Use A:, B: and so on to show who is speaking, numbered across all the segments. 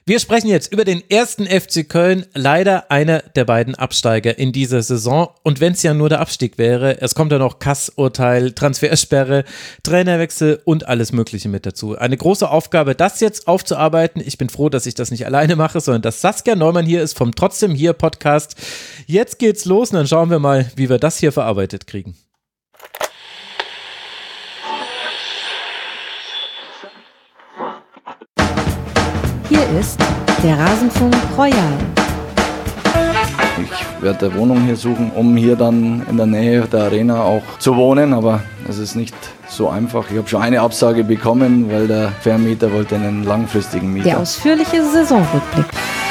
A: Wir sprechen jetzt über den ersten FC Köln, leider einer der beiden Absteiger in dieser Saison. Und wenn es ja nur der Abstieg wäre, es kommt ja noch Kass-Urteil, Transfersperre, Trainerwechsel und alles Mögliche mit dazu. Eine große Aufgabe, das jetzt aufzuarbeiten. Ich bin froh, dass ich das nicht alleine mache, sondern dass Saskia Neumann hier ist vom Trotzdem hier Podcast. Jetzt geht's los und dann schauen wir mal, wie wir das hier verarbeitet kriegen.
B: Hier ist der Rasenfunk Royal.
C: Ich werde eine Wohnung hier suchen, um hier dann in der Nähe der Arena auch zu wohnen, aber es ist nicht so einfach. Ich habe schon eine Absage bekommen, weil der Vermieter wollte einen langfristigen Mieter.
B: Der ausführliche Saisonrückblick.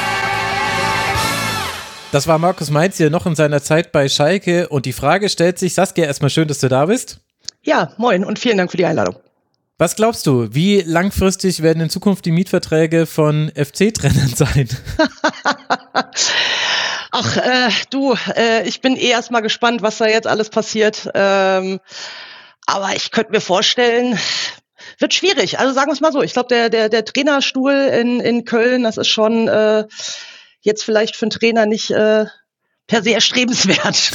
A: Das war Markus Mainz hier noch in seiner Zeit bei Schalke und die Frage stellt sich, Saskia, erstmal schön, dass du da bist.
D: Ja, moin und vielen Dank für die Einladung.
A: Was glaubst du, wie langfristig werden in Zukunft die Mietverträge von FC-Trainern sein?
D: Ach, ich bin erstmal gespannt, was da jetzt alles passiert. Aber ich könnte mir vorstellen, wird schwierig. Also sagen wir es mal so, ich glaube, der Trainerstuhl in Köln, das ist schon jetzt vielleicht für einen Trainer nicht per se erstrebenswert.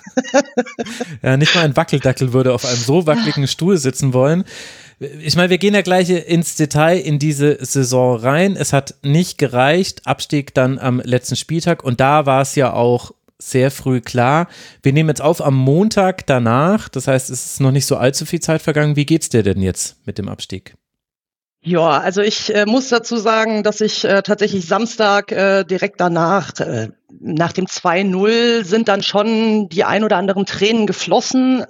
A: Ja, nicht mal ein Wackeldackel würde auf einem so wackeligen Stuhl sitzen wollen. Ich meine, wir gehen ja gleich ins Detail in diese Saison rein. Es hat nicht gereicht, Abstieg dann am letzten Spieltag und da war es ja auch sehr früh klar. Wir nehmen jetzt auf am Montag danach, das heißt, es ist noch nicht so allzu viel Zeit vergangen. Wie geht's dir denn jetzt mit dem Abstieg?
D: Ja, also ich muss dazu sagen, dass ich tatsächlich Samstag direkt danach, nach dem 2-0 sind dann schon die ein oder anderen Tränen geflossen.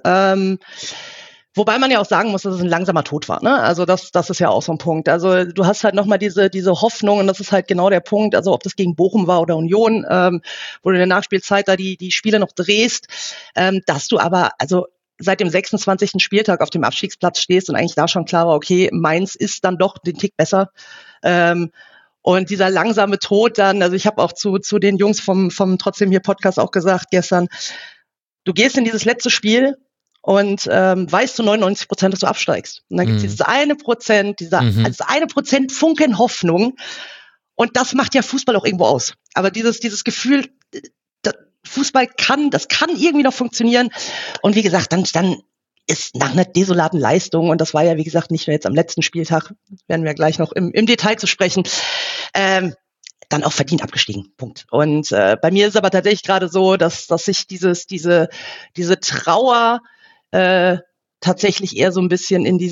D: Wobei man ja auch sagen muss, dass es ein langsamer Tod war, ne? Also das ist ja auch so ein Punkt. Also du hast halt nochmal diese Hoffnung und das ist halt genau der Punkt, also ob das gegen Bochum war oder Union, wo du in der Nachspielzeit da die Spiele noch drehst, dass du aber, also seit dem 26. Spieltag auf dem Abstiegsplatz stehst und eigentlich da schon klar war, okay, Mainz ist dann doch den Tick besser. Und dieser langsame Tod dann, also ich habe auch zu den Jungs vom Trotzdem hier Podcast auch gesagt gestern, du gehst in dieses letzte Spiel und weißt zu 99%, dass du absteigst. Und dann gibt es dieses 1%, das 1% Funken Hoffnung. Und das macht ja Fußball auch irgendwo aus. Aber dieses Gefühl, Fußball kann irgendwie noch funktionieren. Und wie gesagt, dann ist nach einer desolaten Leistung, und das war ja, wie gesagt, nicht nur jetzt am letzten Spieltag, werden wir gleich noch im Detail zu sprechen, dann auch verdient abgestiegen. Punkt. Und bei mir ist aber tatsächlich gerade so, dass sich diese Trauer tatsächlich eher so ein bisschen in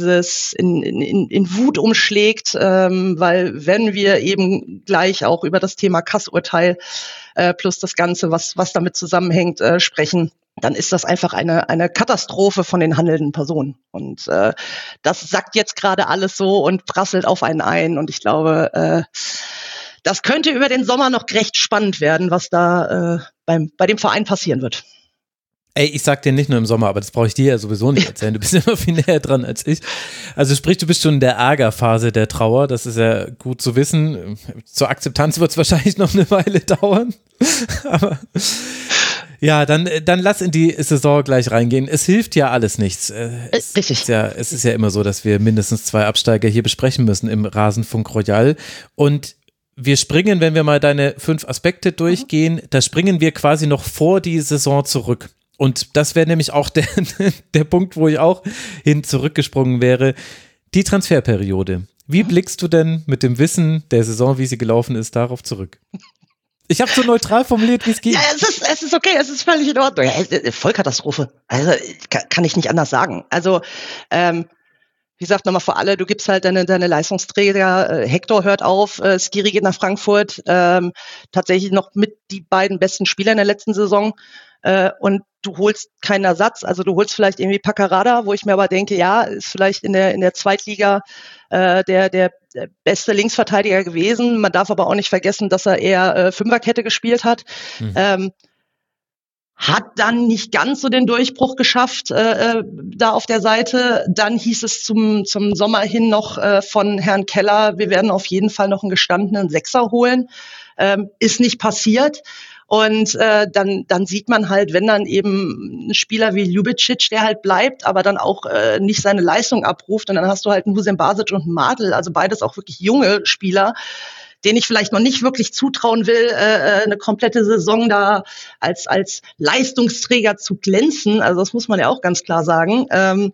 D: Wut umschlägt, weil wenn wir eben gleich auch über das Thema Kass-Urteil plus das Ganze, was damit zusammenhängt, sprechen, dann ist das einfach eine Katastrophe von den handelnden Personen. Und das sackt jetzt gerade alles so und prasselt auf einen ein. Und ich glaube, das könnte über den Sommer noch recht spannend werden, was da bei dem Verein passieren wird.
A: Ey, ich sag dir nicht nur im Sommer, aber das brauche ich dir ja sowieso nicht erzählen. Du bist immer viel näher dran als ich. Also sprich, du bist schon in der Ärgerphase der Trauer. Das ist ja gut zu wissen. Zur Akzeptanz wird es wahrscheinlich noch eine Weile dauern. Aber ja, dann lass in die Saison gleich reingehen. Es hilft ja alles nichts.
D: Richtig.
A: Es ist ja immer so, dass wir mindestens 2 Absteiger hier besprechen müssen im Rasenfunk Royal. Und wir springen, wenn wir mal deine 5 Aspekte durchgehen, da springen wir quasi noch vor die Saison zurück. Und das wäre nämlich auch der Punkt, wo ich auch hin zurückgesprungen wäre. Die Transferperiode. Wie blickst du denn mit dem Wissen der Saison, wie sie gelaufen ist, darauf zurück? Ich habe so neutral formuliert, wie es geht.
D: Ja, es ist okay, es ist völlig in Ordnung. Ja, Vollkatastrophe. Also kann ich nicht anders sagen. Also wie gesagt, nochmal für alle, du gibst halt deine Leistungsträger, Hector hört auf, Skiri geht nach Frankfurt, tatsächlich noch mit die beiden besten Spieler in der letzten Saison. Und du holst keinen Ersatz, also du holst vielleicht irgendwie Paccarada, wo ich mir aber denke, ja, ist vielleicht in der Zweitliga der beste Linksverteidiger gewesen. Man darf aber auch nicht vergessen, dass er eher Fünferkette gespielt hat. Hat dann nicht ganz so den Durchbruch geschafft da auf der Seite. Dann hieß es zum Sommer hin noch von Herrn Keller, wir werden auf jeden Fall noch einen gestandenen Sechser holen. Ist nicht passiert. Und dann sieht man halt, wenn dann eben ein Spieler wie Ljubicic, der halt bleibt, aber dann auch nicht seine Leistung abruft, und dann hast du halt einen Husein Basic und einen Martel, also beides auch wirklich junge Spieler, den ich vielleicht noch nicht wirklich zutrauen will, eine komplette Saison da als Leistungsträger zu glänzen. Also das muss man ja auch ganz klar sagen.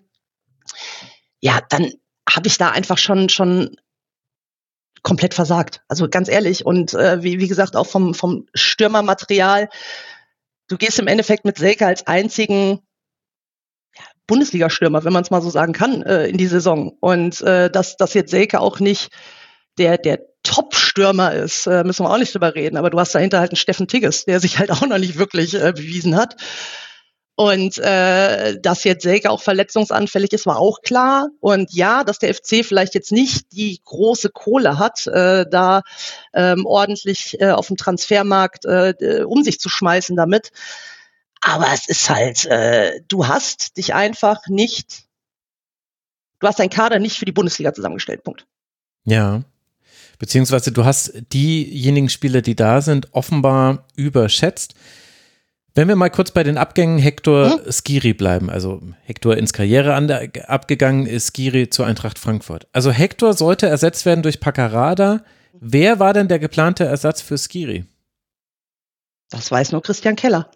D: Ja, dann habe ich da einfach schon komplett versagt. Also ganz ehrlich. Und wie gesagt, auch vom Stürmermaterial. Du gehst im Endeffekt mit Selke als einzigen Bundesliga-Stürmer, wenn man es mal so sagen kann, in die Saison. Und dass jetzt Selke auch nicht der Top-Stürmer ist, müssen wir auch nicht drüber reden. Aber du hast dahinter halt einen Steffen Tigges, der sich halt auch noch nicht wirklich bewiesen hat. Und dass jetzt Selke auch verletzungsanfällig ist, war auch klar. Und ja, dass der FC vielleicht jetzt nicht die große Kohle hat, da ordentlich auf dem Transfermarkt um sich zu schmeißen damit. Aber es ist halt, du hast deinen Kader nicht für die Bundesliga zusammengestellt, Punkt.
A: Ja, beziehungsweise du hast diejenigen Spieler, die da sind, offenbar überschätzt. Wenn wir mal kurz bei den Abgängen Hector Skiri bleiben, also Hector ins Karriereende abgegangen ist, Skiri zur Eintracht Frankfurt. Also Hector sollte ersetzt werden durch Paccarada. Wer war denn der geplante Ersatz für Skiri?
D: Das weiß nur Christian Keller.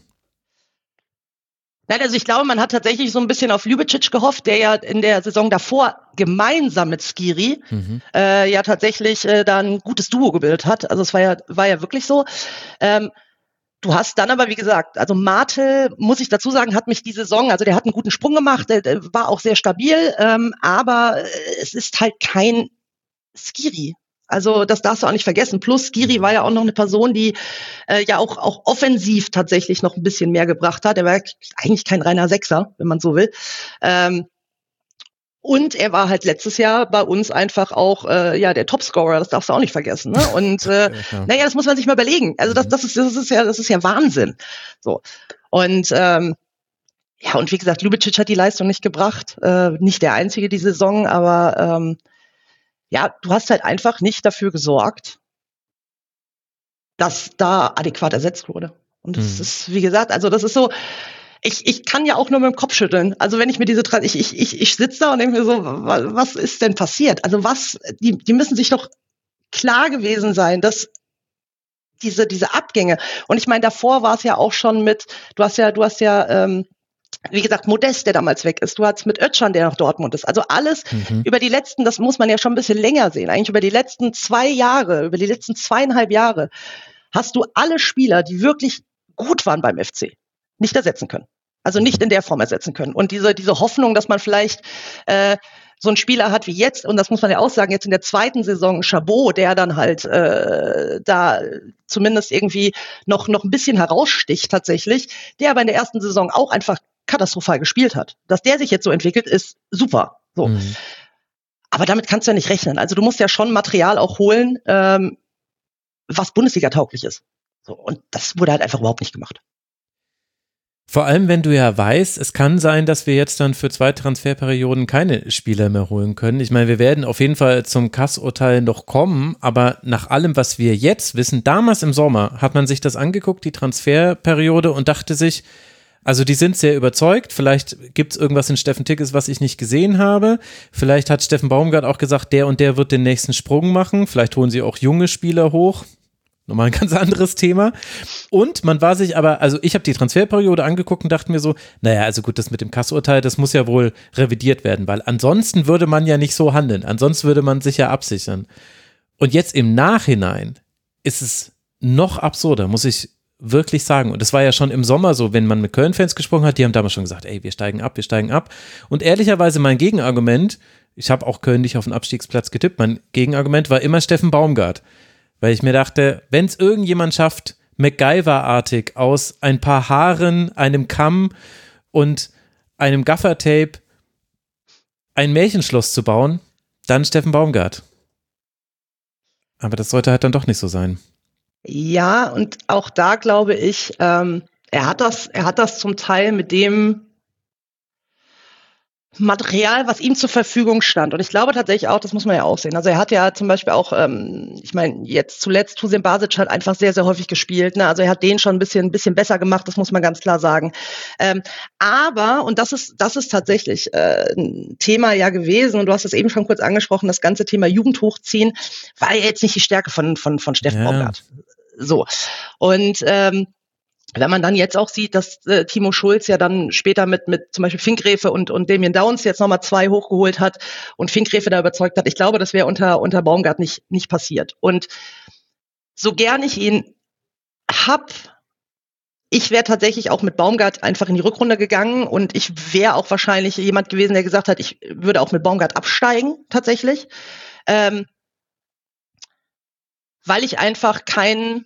D: Nein, also ich glaube, man hat tatsächlich so ein bisschen auf Ljubicic gehofft, der ja in der Saison davor gemeinsam mit Skiri ja tatsächlich da ein gutes Duo gebildet hat. Also es war ja wirklich so. Du hast dann aber, wie gesagt, also Martel, muss ich dazu sagen, hat mich die Saison, also der hat einen guten Sprung gemacht, der war auch sehr stabil, aber es ist halt kein Skiri. Also das darfst du auch nicht vergessen. Plus Skiri war ja auch noch eine Person, die ja auch offensiv tatsächlich noch ein bisschen mehr gebracht hat. Er war eigentlich kein reiner Sechser, wenn man so will. Und er war halt letztes Jahr bei uns einfach auch der Topscorer, das darfst du auch nicht vergessen. Ne? Und naja, das muss man sich mal überlegen. Also das ist ja Wahnsinn. So. Und ja, und wie gesagt, Ljubicic hat die Leistung nicht gebracht. Nicht der Einzige die Saison, aber ja, du hast halt einfach nicht dafür gesorgt, dass da adäquat ersetzt wurde. Und das ist, wie gesagt, also das ist so, ich kann ja auch nur mit dem Kopf schütteln. Also wenn ich mir ich sitze da und denke mir so, was ist denn passiert? Also die müssen sich doch klar gewesen sein, dass diese Abgänge, und ich meine, davor war es ja auch schon du hast ja wie gesagt, Modest, der damals weg ist. Du hattest mit Özcan, der nach Dortmund ist. Also alles über die letzten, das muss man ja schon ein bisschen länger sehen, eigentlich über die letzten 2 Jahre, über die letzten 2,5 Jahre, hast du alle Spieler, die wirklich gut waren beim FC, nicht ersetzen können. Also nicht in der Form ersetzen können. Und diese Hoffnung, dass man vielleicht so einen Spieler hat wie jetzt, und das muss man ja auch sagen, jetzt in der zweiten Saison Chabot, der dann halt da zumindest irgendwie noch ein bisschen heraussticht tatsächlich, der aber in der ersten Saison auch einfach katastrophal gespielt hat. Dass der sich jetzt so entwickelt, ist super. So. Aber damit kannst du ja nicht rechnen. Also du musst ja schon Material auch holen, was Bundesliga-tauglich ist. So. Und das wurde halt einfach überhaupt nicht gemacht.
A: Vor allem, wenn du ja weißt, es kann sein, dass wir jetzt dann für 2 Transferperioden keine Spieler mehr holen können. Ich meine, wir werden auf jeden Fall zum Kass-Urteil noch kommen, aber nach allem, was wir jetzt wissen, damals im Sommer hat man sich das angeguckt, die Transferperiode, und dachte sich, also die sind sehr überzeugt, vielleicht gibt es irgendwas in Steffen Tigges, was ich nicht gesehen habe, vielleicht hat Steffen Baumgart auch gesagt, der und der wird den nächsten Sprung machen, vielleicht holen sie auch junge Spieler hoch. Nochmal ein ganz anderes Thema. Und man war sich aber, also ich habe die Transferperiode angeguckt und dachte mir so, naja, also gut, das mit dem Kassurteil, das muss ja wohl revidiert werden, weil ansonsten würde man ja nicht so handeln, ansonsten würde man sich ja absichern. Und jetzt im Nachhinein ist es noch absurder, muss ich wirklich sagen. Und es war ja schon im Sommer so, wenn man mit Köln-Fans gesprochen hat, die haben damals schon gesagt, ey, wir steigen ab. Und ehrlicherweise mein Gegenargument, ich habe auch Köln nicht auf den Abstiegsplatz getippt, mein Gegenargument war immer Steffen Baumgart. Weil ich mir dachte, wenn es irgendjemand schafft, MacGyver-artig aus ein paar Haaren, einem Kamm und einem Gaffertape ein Märchenschloss zu bauen, dann Steffen Baumgart. Aber das sollte halt dann doch nicht so sein.
D: Ja, und auch da glaube ich, er hat das zum Teil mit dem, Material, was ihm zur Verfügung stand. Und ich glaube tatsächlich auch, das muss man ja auch sehen. Also er hat ja zum Beispiel auch, ich meine, jetzt zuletzt Tusim Basic hat einfach sehr, sehr häufig gespielt. Ne? Also er hat den schon ein bisschen besser gemacht, das muss man ganz klar sagen. Aber, und das ist tatsächlich ein Thema ja gewesen, und du hast es eben schon kurz angesprochen, das ganze Thema Jugend hochziehen, war ja jetzt nicht die Stärke von Steffen Baumgart. So. Und wenn man dann jetzt auch sieht, dass Timo Schulz ja dann später mit zum Beispiel Finkgräfe und Damien Downs jetzt nochmal 2 hochgeholt hat und Finkgräfe da überzeugt hat, ich glaube, das wäre unter Baumgart nicht passiert. Und so gern ich ihn hab, ich wäre tatsächlich auch mit Baumgart einfach in die Rückrunde gegangen, und ich wäre auch wahrscheinlich jemand gewesen, der gesagt hat, ich würde auch mit Baumgart absteigen, tatsächlich. Weil ich einfach keinen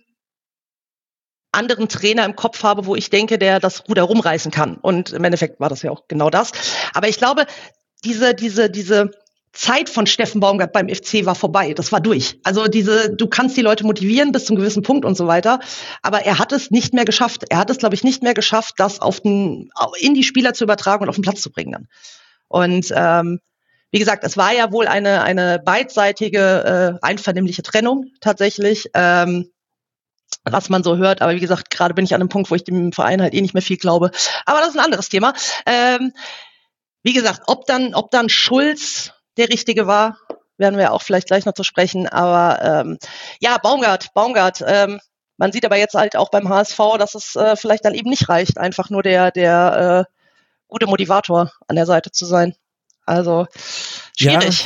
D: anderen Trainer im Kopf habe, wo ich denke, der das Ruder rumreißen kann. Und im Endeffekt war das ja auch genau das. Aber ich glaube, diese Zeit von Steffen Baumgart beim FC war vorbei. Das war durch. Also du kannst die Leute motivieren bis zum gewissen Punkt und so weiter. Aber er hat es nicht mehr geschafft. Er hat es, glaube ich, nicht mehr geschafft, das in die Spieler zu übertragen und auf den Platz zu bringen dann. Und wie gesagt, es war ja wohl eine beidseitige, einvernehmliche Trennung tatsächlich. Was man so hört, aber wie gesagt, gerade bin ich an einem Punkt, wo ich dem Verein halt nicht mehr viel glaube. Aber das ist ein anderes Thema. Wie gesagt, ob dann Schulz der Richtige war, werden wir auch vielleicht gleich noch zu sprechen. Aber ja, Baumgart. Man sieht aber jetzt halt auch beim HSV, dass es vielleicht dann eben nicht reicht, einfach nur der gute Motivator an der Seite zu sein. Also schwierig.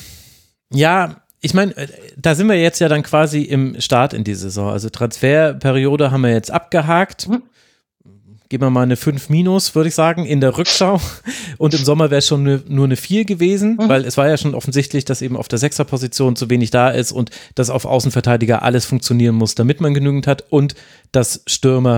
A: Ja. Ich meine, da sind wir jetzt ja dann quasi im Start in die Saison. Also Transferperiode haben wir jetzt abgehakt. Geben wir mal eine 5-, würde ich sagen, in der Rückschau. Und im Sommer wäre es schon nur eine 4 gewesen, weil es war ja schon offensichtlich, dass eben auf der 6er-Position zu wenig da ist und dass auf Außenverteidiger alles funktionieren muss, damit man genügend hat, und dass Stürmer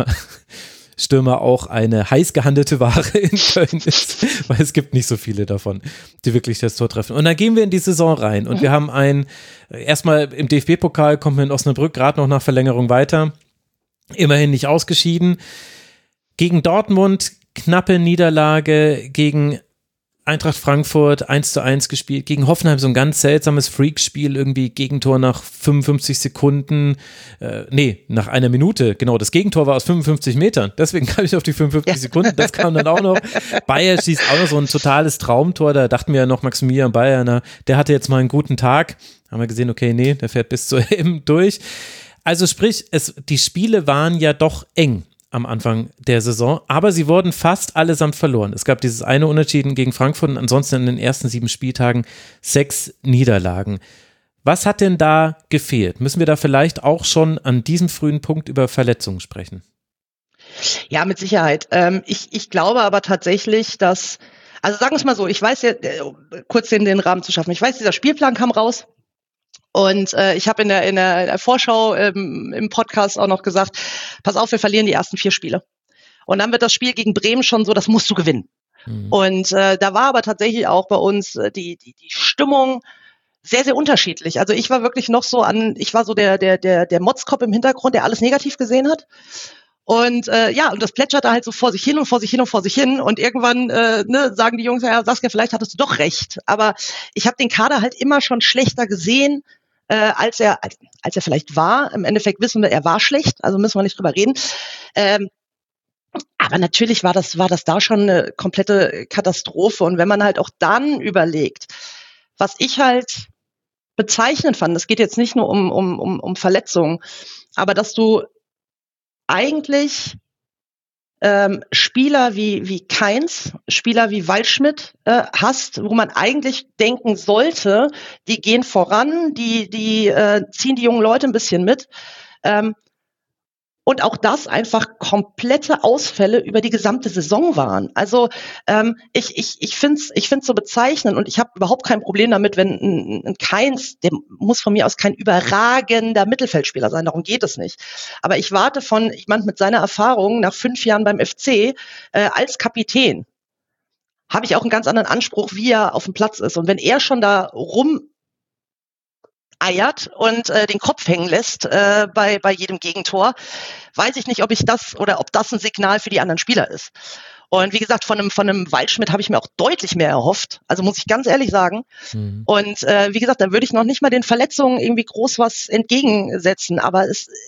A: auch eine heiß gehandelte Ware in Köln ist, weil es gibt nicht so viele davon, die wirklich das Tor treffen. Und dann gehen wir in die Saison rein und wir haben erstmal im DFB-Pokal kommen wir in Osnabrück gerade noch nach Verlängerung weiter, immerhin nicht ausgeschieden. Gegen Dortmund knappe Niederlage, gegen Eintracht Frankfurt 1:1 gespielt, gegen Hoffenheim so ein ganz seltsames Freakspiel, irgendwie Gegentor nach 55 Sekunden, nach einer Minute, genau, das Gegentor war aus 55 Metern, deswegen kam ich auf die 55 Sekunden, das kam dann auch noch. Bayer schießt auch noch so ein totales Traumtor, da dachten wir ja noch, Maximilian Bayer, der hatte jetzt mal einen guten Tag, haben wir gesehen, okay, nee, der fährt bis zur EM durch. Also sprich, die Spiele waren ja doch eng am Anfang der Saison, aber sie wurden fast allesamt verloren. Es gab dieses eine Unentschieden gegen Frankfurt und ansonsten in den ersten 7 Spieltagen 6 Niederlagen. Was hat denn da gefehlt? Müssen wir da vielleicht auch schon an diesem frühen Punkt über Verletzungen sprechen?
D: Ja, mit Sicherheit. Ich glaube aber tatsächlich, dass, also sagen wir es mal so, ich weiß ja, kurz den Rahmen zu schaffen, ich weiß, dieser Spielplan kam raus. Und ich habe in der Vorschau im Podcast auch noch gesagt, pass auf, wir verlieren die ersten 4 Spiele. Und dann wird das Spiel gegen Bremen schon so, das musst du gewinnen. Und da war aber tatsächlich auch bei uns die Stimmung sehr, sehr unterschiedlich. Also ich war wirklich noch so ich war so der Motzkopf im Hintergrund, der alles negativ gesehen hat. Und und das plätscherte halt so vor sich hin. Und irgendwann sagen die Jungs, ja, Saskia, vielleicht hattest du doch recht. Aber ich habe den Kader halt immer schon schlechter gesehen, als er vielleicht war. Im Endeffekt wissen wir, er war schlecht, also müssen wir nicht drüber reden. Aber natürlich war das da schon eine komplette Katastrophe. Und wenn man halt auch dann überlegt, was ich halt bezeichnend fand, es geht jetzt nicht nur um Verletzungen, aber dass du eigentlich Spieler wie Kainz, Spieler wie Waldschmidt hast, wo man eigentlich denken sollte, die gehen voran, die ziehen die jungen Leute ein bisschen mit. Und auch das einfach komplette Ausfälle über die gesamte Saison waren. Also ich find's so bezeichnend, und ich habe überhaupt kein Problem damit, wenn ein Kainz, der muss von mir aus kein überragender Mittelfeldspieler sein, darum geht es nicht. Aber ich warte von jemand mit seiner Erfahrung nach 5 Jahren beim FC als Kapitän, habe ich auch einen ganz anderen Anspruch, wie er auf dem Platz ist. Und wenn er schon da eiert und den Kopf hängen lässt bei jedem Gegentor, weiß ich nicht, ob das ein Signal für die anderen Spieler ist. Und wie gesagt, von einem Waldschmidt habe ich mir auch deutlich mehr erhofft. Also muss ich ganz ehrlich sagen. Mhm. Und wie gesagt, da würde ich noch nicht mal den Verletzungen irgendwie groß was entgegensetzen. Aber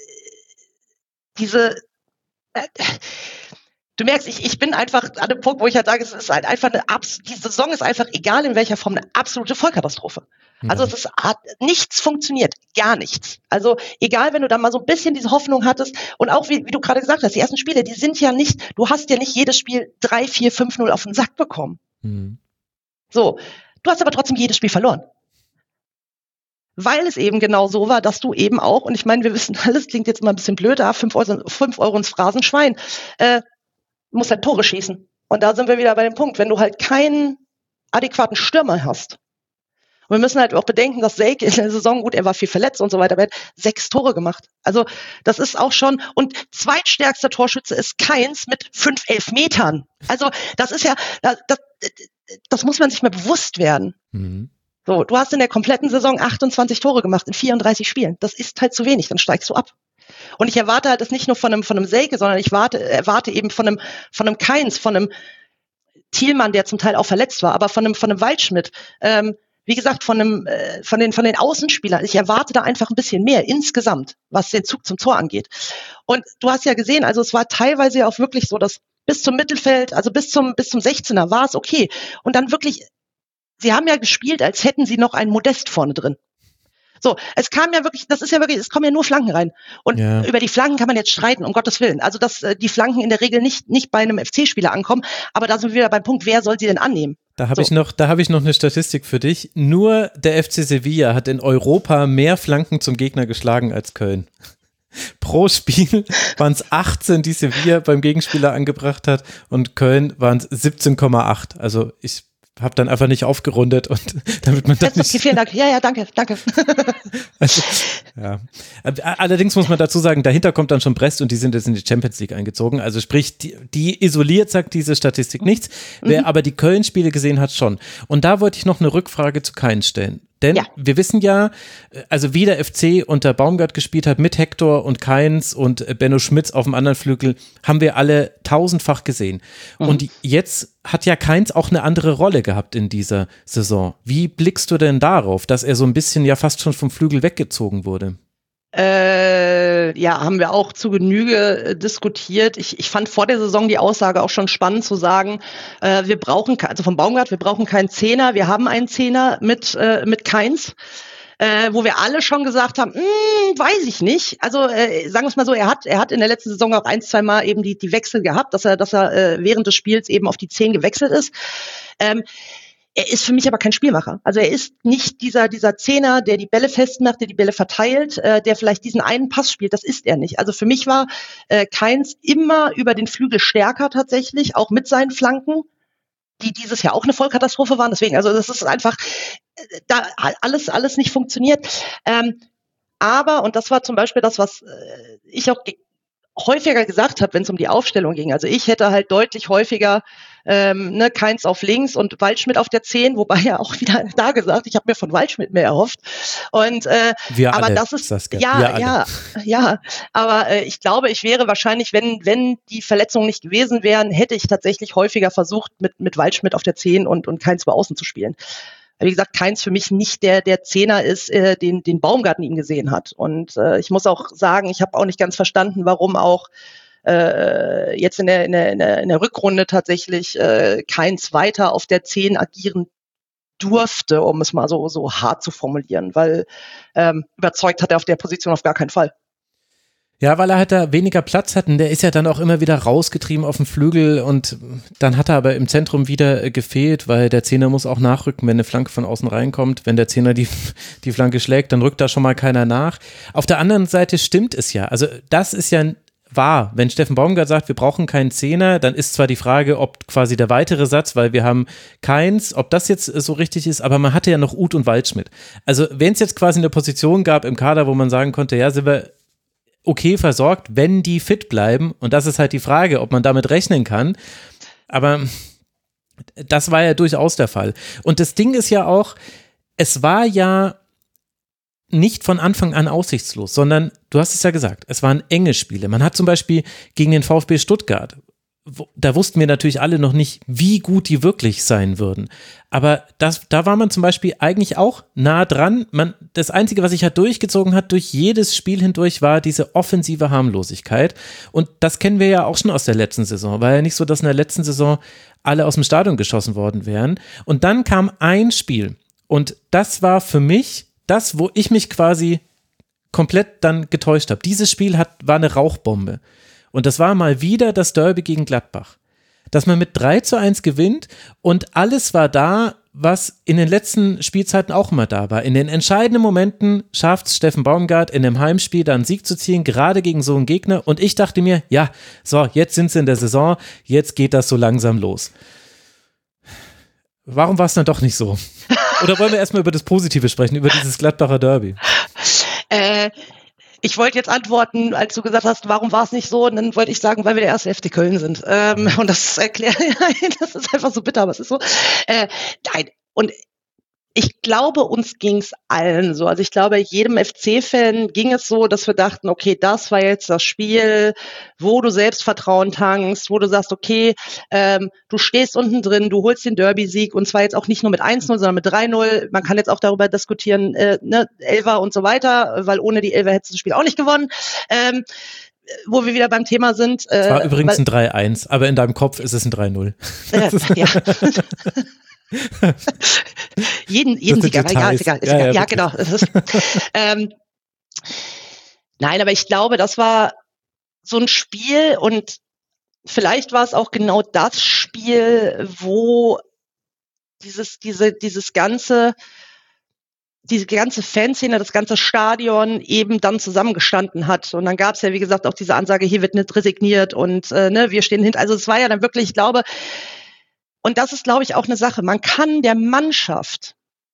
D: du merkst, ich bin einfach an dem Punkt, wo ich halt sage, es ist halt einfach die Saison ist einfach, egal in welcher Form, eine absolute Vollkatastrophe. Also hat nichts funktioniert, gar nichts. Also egal, wenn du da mal so ein bisschen diese Hoffnung hattest und auch wie du gerade gesagt hast, die ersten Spiele, die sind ja nicht, du hast ja nicht jedes Spiel 3, 4, 5-0 auf den Sack bekommen. Mhm. So, du hast aber trotzdem jedes Spiel verloren. Weil es eben genau so war, dass du eben auch, und ich meine, wir wissen alles, klingt jetzt mal ein bisschen blöd, 5 Euro ins Phrasenschwein, musst halt Tore schießen. Und da sind wir wieder bei dem Punkt, wenn du halt keinen adäquaten Stürmer hast. Und wir müssen halt auch bedenken, dass Selke in der Saison, gut, er war viel verletzt und so weiter, aber er hat 6 Tore gemacht. Also das ist auch schon, und zweitstärkster Torschütze ist Kainz mit 5 Elfmetern. Also das ist ja, das muss man sich mal bewusst werden. Mhm. So, du hast in der kompletten Saison 28 Tore gemacht in 34 Spielen. Das ist halt zu wenig, dann steigst du ab. Und ich erwarte halt das nicht nur von einem Selke, sondern ich erwarte eben von einem Kainz, von einem Thielmann, der zum Teil auch verletzt war, aber von einem Waldschmidt, wie gesagt, von den Außenspielern. Ich erwarte da einfach ein bisschen mehr insgesamt, was den Zug zum Tor angeht. Und du hast ja gesehen, also es war teilweise ja auch wirklich so, dass bis zum Mittelfeld, also bis zum 16er war es okay. Und dann wirklich, sie haben ja gespielt, als hätten sie noch einen Modest vorne drin. So, es kommen ja nur Flanken rein. Und über die Flanken kann man jetzt streiten, um Gottes Willen. Also, dass die Flanken in der Regel nicht bei einem FC-Spieler ankommen. Aber da sind wir wieder beim Punkt, wer soll sie denn annehmen?
A: Da habe ich noch eine Statistik für dich. Nur der FC Sevilla hat in Europa mehr Flanken zum Gegner geschlagen als Köln. Pro Spiel waren es 18, die Sevilla beim Gegenspieler angebracht hat, und Köln waren es 17,8. Also ich habe dann einfach nicht aufgerundet, und damit man das nicht...
D: Vielen Dank. Ja, danke.
A: Also, ja. Allerdings muss man dazu sagen, dahinter kommt dann schon Brest, und die sind jetzt in die Champions League eingezogen. Also sprich, die isoliert sagt diese Statistik nichts. Wer aber die Köln-Spiele gesehen hat, schon. Und da wollte ich noch eine Rückfrage zu Kainz stellen. Denn wir wissen ja, also wie der FC unter Baumgart gespielt hat, mit Hector und Kainz und Benno Schmitz auf dem anderen Flügel, haben wir alle tausendfach gesehen. Und jetzt hat ja Kainz auch eine andere Rolle gehabt in dieser Saison. Wie blickst du denn darauf, dass er so ein bisschen ja fast schon vom Flügel weggezogen wurde?
D: Haben wir auch zu Genüge diskutiert. Ich fand vor der Saison die Aussage auch schon spannend zu sagen, von Baumgart, wir brauchen keinen Zehner, wir haben einen Zehner mit Kainz. Wo wir alle schon gesagt haben, weiß ich nicht. Also sagen wir es mal so, er hat in der letzten Saison auch 1-2 Mal eben die Wechsel gehabt, dass er während des Spiels eben auf die 10 gewechselt ist. Er ist für mich aber kein Spielmacher. Also er ist nicht dieser Zehner, der die Bälle festmacht, der die Bälle verteilt, der vielleicht diesen einen Pass spielt. Das ist er nicht. Also für mich war Kainz immer über den Flügel stärker tatsächlich, auch mit seinen Flanken, die dieses Jahr auch eine Vollkatastrophe waren. Deswegen, also das ist einfach da alles nicht funktioniert. Aber, und das war zum Beispiel das, was ich auch häufiger gesagt habe, wenn es um die Aufstellung ging. Also ich hätte halt deutlich häufiger Kainz auf links und Waldschmidt auf der 10, wobei ja auch wieder da gesagt, ich habe mir von Waldschmidt mehr erhofft. Und aber alle, das ist Saskia, aber ich glaube, ich wäre wahrscheinlich, wenn die Verletzungen nicht gewesen wären, hätte ich tatsächlich häufiger versucht, mit Waldschmidt auf der 10 und Kainz bei außen zu spielen. Wie gesagt, Kainz für mich nicht der Zehner ist, den Baumgart in ihm gesehen hat. Und ich muss auch sagen, ich habe auch nicht ganz verstanden, warum auch jetzt in der Rückrunde tatsächlich Kainz weiter auf der 10 agieren durfte, um es mal so hart zu formulieren, weil überzeugt hat er auf der Position auf gar keinen Fall.
A: Ja, weil er halt da weniger Platz hat, und der ist ja dann auch immer wieder rausgetrieben auf dem Flügel, und dann hat er aber im Zentrum wieder gefehlt, weil der Zehner muss auch nachrücken, wenn eine Flanke von außen reinkommt. Wenn der Zehner die Flanke schlägt, dann rückt da schon mal keiner nach. Auf der anderen Seite stimmt es ja. Also das ist ja wahr. Wenn Steffen Baumgart sagt, wir brauchen keinen Zehner, dann ist zwar die Frage, ob quasi der weitere Satz, weil wir haben Kainz, ob das jetzt so richtig ist, aber man hatte ja noch Uth und Waldschmidt. Also wenn es jetzt quasi eine Position gab im Kader, wo man sagen konnte, ja, sind wir okay versorgt, wenn die fit bleiben, und das ist halt die Frage, ob man damit rechnen kann, aber das war ja durchaus der Fall. Und das Ding ist ja auch, es war ja nicht von Anfang an aussichtslos, sondern du hast es ja gesagt, es waren enge Spiele. Man hat zum Beispiel gegen den VfB Stuttgart, da wussten wir natürlich alle noch nicht, wie gut die wirklich sein würden. Aber da war man zum Beispiel eigentlich auch nah dran. Das Einzige, was sich halt durchgezogen hat, durch jedes Spiel hindurch, war diese offensive Harmlosigkeit. Und das kennen wir ja auch schon aus der letzten Saison. War ja nicht so, dass in der letzten Saison alle aus dem Stadion geschossen worden wären. Und dann kam ein Spiel. Und das war für mich das, wo ich mich quasi komplett dann getäuscht habe. Dieses Spiel war eine Rauchbombe. Und das war mal wieder das Derby gegen Gladbach. Dass man mit 3:1 gewinnt und alles war da, was in den letzten Spielzeiten auch immer da war. In den entscheidenden Momenten schafft es Steffen Baumgart in einem Heimspiel da einen Sieg zu ziehen, gerade gegen so einen Gegner. Und ich dachte mir, ja, so, jetzt sind sie in der Saison, jetzt geht das so langsam los. Warum war es dann doch nicht so? Oder wollen wir erstmal über das Positive sprechen, über dieses Gladbacher Derby?
D: Ich wollte jetzt antworten, als du gesagt hast, warum war es nicht so? Und dann wollte ich sagen, weil wir der erste FC Köln sind. Und das erklärt, das ist einfach so bitter, aber es ist so. Nein, und ich glaube, uns ging es allen so. Also ich glaube, jedem FC-Fan ging es so, dass wir dachten, okay, das war jetzt das Spiel, wo du Selbstvertrauen tankst, wo du sagst, okay, du stehst unten drin, du holst den Derby-Sieg und zwar jetzt auch nicht nur mit 1-0, sondern mit 3-0. Man kann jetzt auch darüber diskutieren, Elfer und so weiter, weil ohne die Elfer hättest du das Spiel auch nicht gewonnen. Wo wir wieder beim Thema sind.
A: Es war übrigens ein 3-1, aber in deinem Kopf ist es ein 3-0.
D: Ja. jeden Sieger, egal. Ja, genau. Das ist, nein, aber ich glaube, das war so ein Spiel und vielleicht war es auch genau das Spiel, wo diese ganze Fanszene, das ganze Stadion eben dann zusammengestanden hat. Und dann gab es ja, wie gesagt, auch diese Ansage, hier wird nicht resigniert und wir stehen hinter. Also es war ja dann wirklich, ich glaube, und das ist, glaube ich, auch eine Sache. Man kann der Mannschaft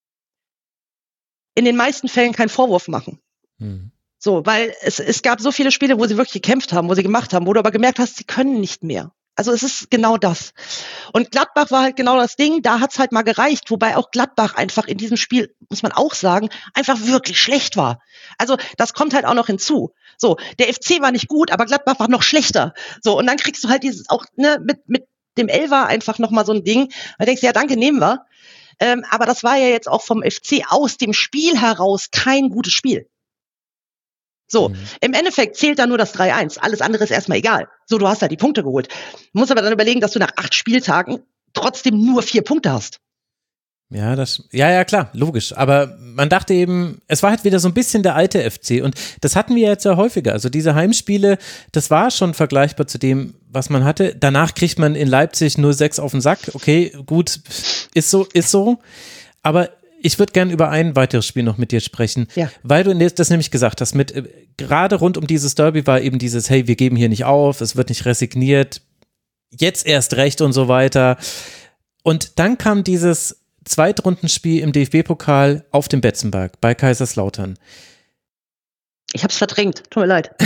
D: in den meisten Fällen keinen Vorwurf machen. Mhm. So, weil es gab so viele Spiele, wo sie wirklich gekämpft haben, wo sie gemacht haben, wo du aber gemerkt hast, sie können nicht mehr. Also es ist genau das. Und Gladbach war halt genau das Ding, da hat's halt mal gereicht, wobei auch Gladbach einfach in diesem Spiel, muss man auch sagen, einfach wirklich schlecht war. Also das kommt halt auch noch hinzu. So, der FC war nicht gut, aber Gladbach war noch schlechter. So, und dann kriegst du halt dieses auch mit dem Elfer einfach nochmal so ein Ding. Da denkst du, ja danke, nehmen wir. Aber das war ja jetzt auch vom FC aus dem Spiel heraus kein gutes Spiel. So, im Endeffekt zählt da nur das 3-1. Alles andere ist erstmal egal. So, du hast da die Punkte geholt. Du musst aber dann überlegen, dass du nach 8 Spieltagen trotzdem nur 4 Punkte hast.
A: Ja, klar, logisch. Aber man dachte eben, es war halt wieder so ein bisschen der alte FC und das hatten wir jetzt ja häufiger. Also diese Heimspiele, das war schon vergleichbar zu dem, was man hatte. Danach kriegt man in Leipzig 0-6 auf den Sack. Okay, gut, ist so. Aber ich würde gerne über ein weiteres Spiel noch mit dir sprechen, weil du das nämlich gesagt hast, gerade rund um dieses Derby war eben dieses, hey, wir geben hier nicht auf, es wird nicht resigniert, jetzt erst recht und so weiter. Und dann kam dieses Zweitrundenspiel im DFB-Pokal auf dem Betzenberg bei Kaiserslautern.
D: Ich hab's verdrängt, tut mir leid.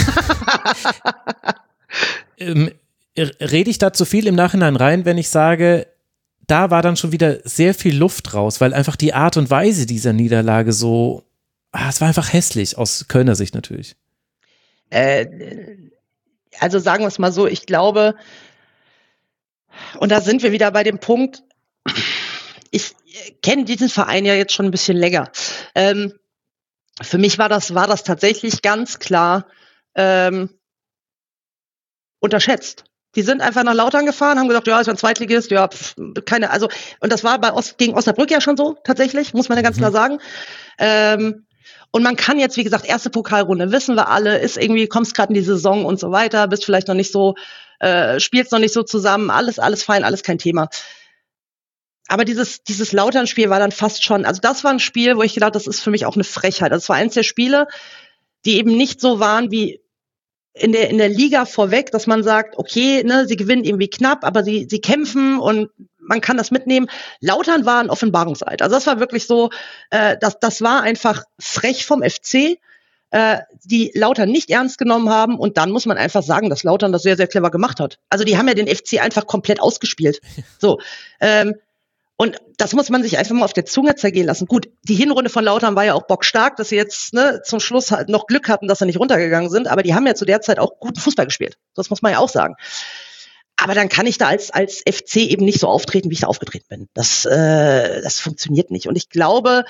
A: Rede ich da zu viel im Nachhinein rein, wenn ich sage, da war dann schon wieder sehr viel Luft raus, weil einfach die Art und Weise dieser Niederlage so, es war einfach hässlich, aus Kölner Sicht natürlich.
D: Also sagen wir es mal so, ich glaube, und da sind wir wieder bei dem Punkt, ich kenne diesen Verein ja jetzt schon ein bisschen länger. Für mich war das tatsächlich ganz klar unterschätzt. Die sind einfach nach Lautern gefahren, haben gesagt, ja, ist ein Zweitligist, ja, und das war gegen Osnabrück ja schon so, tatsächlich, muss man ja ganz klar sagen. Und man kann jetzt, wie gesagt, erste Pokalrunde, wissen wir alle, ist irgendwie, kommst gerade in die Saison und so weiter, bist vielleicht noch nicht so, spielst noch nicht so zusammen, alles fein, alles kein Thema. Aber dieses Lautern-Spiel war dann fast schon, also das war ein Spiel, wo ich gedacht, das ist für mich auch eine Frechheit. Also es war eins der Spiele, die eben nicht so waren wie in der Liga vorweg, dass man sagt, okay, sie gewinnen irgendwie knapp, aber sie kämpfen und man kann das mitnehmen. Lautern war ein Offenbarungseid. Also das war wirklich so, das war einfach frech vom FC, die Lautern nicht ernst genommen haben und dann muss man einfach sagen, dass Lautern das sehr, sehr clever gemacht hat. Also die haben ja den FC einfach komplett ausgespielt. So, Und das muss man sich einfach mal auf der Zunge zergehen lassen. Gut, die Hinrunde von Lautern war ja auch bockstark, dass sie jetzt zum Schluss halt noch Glück hatten, dass sie nicht runtergegangen sind. Aber die haben ja zu der Zeit auch guten Fußball gespielt. Das muss man ja auch sagen. Aber dann kann ich da als FC eben nicht so auftreten, wie ich da aufgetreten bin. Das funktioniert nicht. Und ich glaube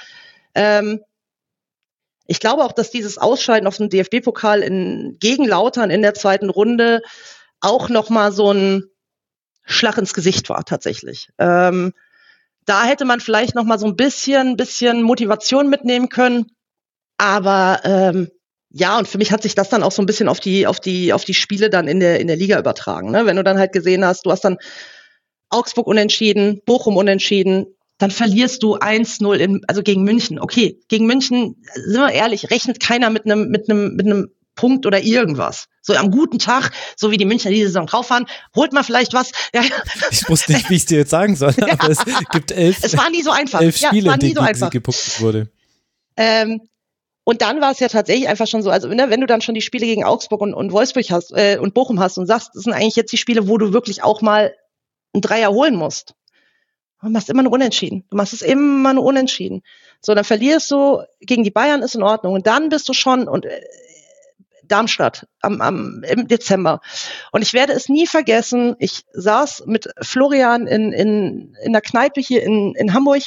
D: auch, dass dieses Ausscheiden auf dem DFB-Pokal gegen Lautern in der zweiten Runde auch nochmal so ein Schlag ins Gesicht war, tatsächlich. Da hätte man vielleicht noch mal so ein bisschen Motivation mitnehmen können. Aber und für mich hat sich das dann auch so ein bisschen auf die Spiele dann in der Liga übertragen. Ne? Wenn du dann halt gesehen hast, du hast dann Augsburg unentschieden, Bochum unentschieden, dann verlierst du 1-0 also gegen München. Okay, gegen München, sind wir ehrlich, rechnet keiner mit einem Punkt oder irgendwas. So am guten Tag, so wie die Münchner diese Saison drauf waren, holt man vielleicht was. Ja.
A: Ich wusste nicht, wie ich es dir jetzt sagen soll, aber es gibt 11
D: Es war nie so einfach.
A: 11 Spiele,
D: in denen
A: sie gepunktet wurde.
D: Und dann war es ja tatsächlich einfach schon so, also wenn du dann schon die Spiele gegen Augsburg und Wolfsburg hast und Bochum hast und sagst, das sind eigentlich jetzt die Spiele, wo du wirklich auch mal einen Dreier holen musst. Du machst immer nur Unentschieden. So, dann verlierst du gegen die Bayern, ist in Ordnung. Und dann bist du schon Darmstadt im Dezember. Und ich werde es nie vergessen, ich saß mit Florian in der Kneipe hier in Hamburg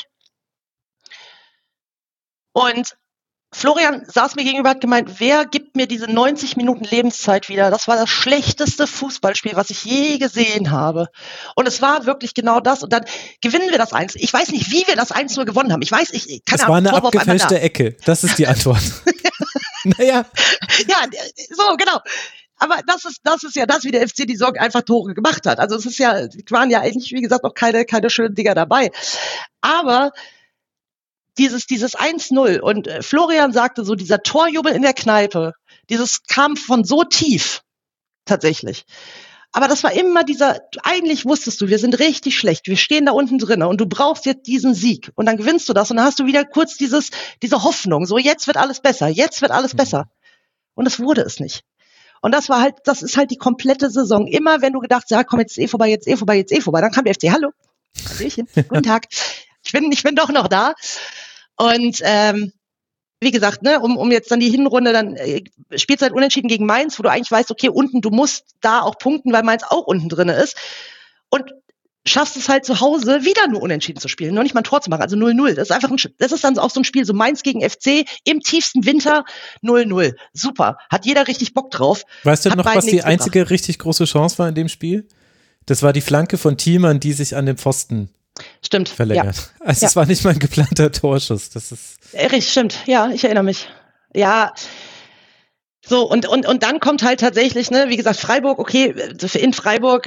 D: und Florian saß mir gegenüber, hat gemeint, wer gibt mir diese 90 Minuten Lebenszeit wieder? Das war das schlechteste Fußballspiel, was ich je gesehen habe. Und es war wirklich genau das. Und dann gewinnen wir das 1. Ich weiß nicht, wie wir das 1-0 gewonnen haben. Ich weiß,
A: keine Ahnung. Es war eine abgefälschte Ecke. Das ist die Antwort. Naja.
D: Ja, so, genau. Aber das ist ja das, wie der FC die Sorge einfach Tore gemacht hat. Also es waren ja eigentlich, wie gesagt, noch keine schönen Dinger dabei. Aber dieses 1-0 und Florian sagte so, dieser Torjubel in der Kneipe, dieses kam von so tief, tatsächlich. Aber das war immer eigentlich wusstest du, wir sind richtig schlecht, wir stehen da unten drin und du brauchst jetzt diesen Sieg und dann gewinnst du das und dann hast du wieder kurz diese Hoffnung, so jetzt wird alles besser. Und das wurde es nicht. Und das ist halt die komplette Saison. Immer wenn du gedacht hast, ja komm, jetzt ist vorbei, dann kam der FC, hallo, Hallöchen, guten Tag. Ich bin doch noch da. Und wie gesagt, ne, um jetzt dann die Hinrunde, dann Spielzeit unentschieden gegen Mainz, wo du eigentlich weißt, okay, unten, du musst da auch punkten, weil Mainz auch unten drin ist. Und schaffst es halt zu Hause, wieder nur unentschieden zu spielen, noch nicht mal ein Tor zu machen, also 0-0. Das ist dann auch so ein Spiel, so Mainz gegen FC im tiefsten Winter 0-0. Super, hat jeder richtig Bock drauf.
A: Weißt du noch, was die einzige richtig große Chance war in dem Spiel? Das war die Flanke von Thielmann, die sich an den Pfosten verlängert. Ja. Also es war nicht mal ein geplanter Torschuss. Das ist
D: richtig, stimmt. Ja, ich erinnere mich. Ja, so und dann kommt halt tatsächlich, ne, wie gesagt, Freiburg, okay, in Freiburg,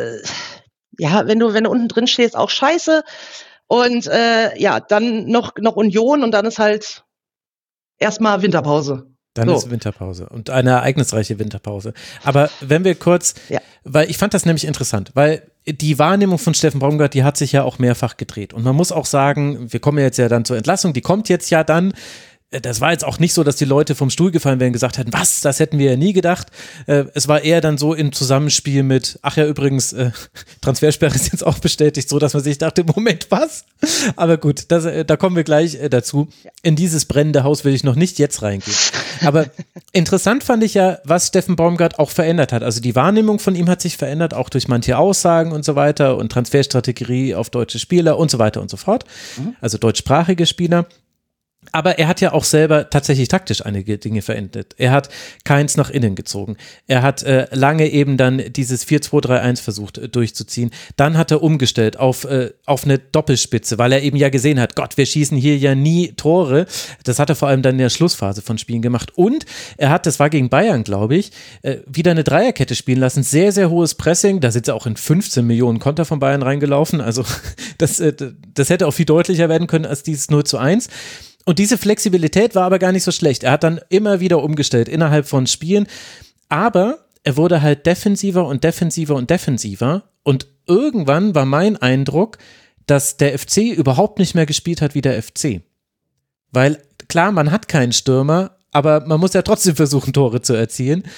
D: wenn du unten drin stehst, auch scheiße. Und dann noch Union und dann ist halt erstmal Winterpause.
A: Dann ist Winterpause und eine ereignisreiche Winterpause. Aber wenn wir kurz, weil ich fand das nämlich interessant, weil die Wahrnehmung von Steffen Baumgart, die hat sich ja auch mehrfach gedreht. Und man muss auch sagen, wir kommen jetzt ja dann zur Entlassung, die kommt jetzt ja dann. Das war jetzt auch nicht so, dass die Leute vom Stuhl gefallen wären und gesagt hätten, was, das hätten wir ja nie gedacht. Es war eher dann so im Zusammenspiel mit, ach ja, übrigens, Transfersperre ist jetzt auch bestätigt, so dass man sich dachte, Moment, was? Aber gut, da kommen wir gleich dazu. In dieses brennende Haus will ich noch nicht jetzt reingehen. Aber interessant fand ich ja, was Steffen Baumgart auch verändert hat. Also die Wahrnehmung von ihm hat sich verändert, auch durch manche Aussagen und so weiter und Transferstrategie auf deutsche Spieler und so weiter und so fort. Also deutschsprachige Spieler. Aber er hat ja auch selber tatsächlich taktisch einige Dinge verändert. Er hat Kainz nach innen gezogen. Er hat lange eben dann dieses 4-2-3-1 versucht durchzuziehen. Dann hat er umgestellt auf eine Doppelspitze, weil er eben ja gesehen hat, Gott, wir schießen hier ja nie Tore. Das hat er vor allem dann in der Schlussphase von Spielen gemacht. Und er hat, das war gegen Bayern, glaube ich, wieder eine Dreierkette spielen lassen. Sehr, sehr hohes Pressing. Da sind sie auch in 15 Millionen Konter von Bayern reingelaufen. Also das hätte auch viel deutlicher werden können als dieses 0-1. Und diese Flexibilität war aber gar nicht so schlecht. Er hat dann immer wieder umgestellt innerhalb von Spielen, aber er wurde halt defensiver und defensiver und defensiver und irgendwann war mein Eindruck, dass der FC überhaupt nicht mehr gespielt hat wie der FC. Weil klar, man hat keinen Stürmer, aber man muss ja trotzdem versuchen, Tore zu erzielen.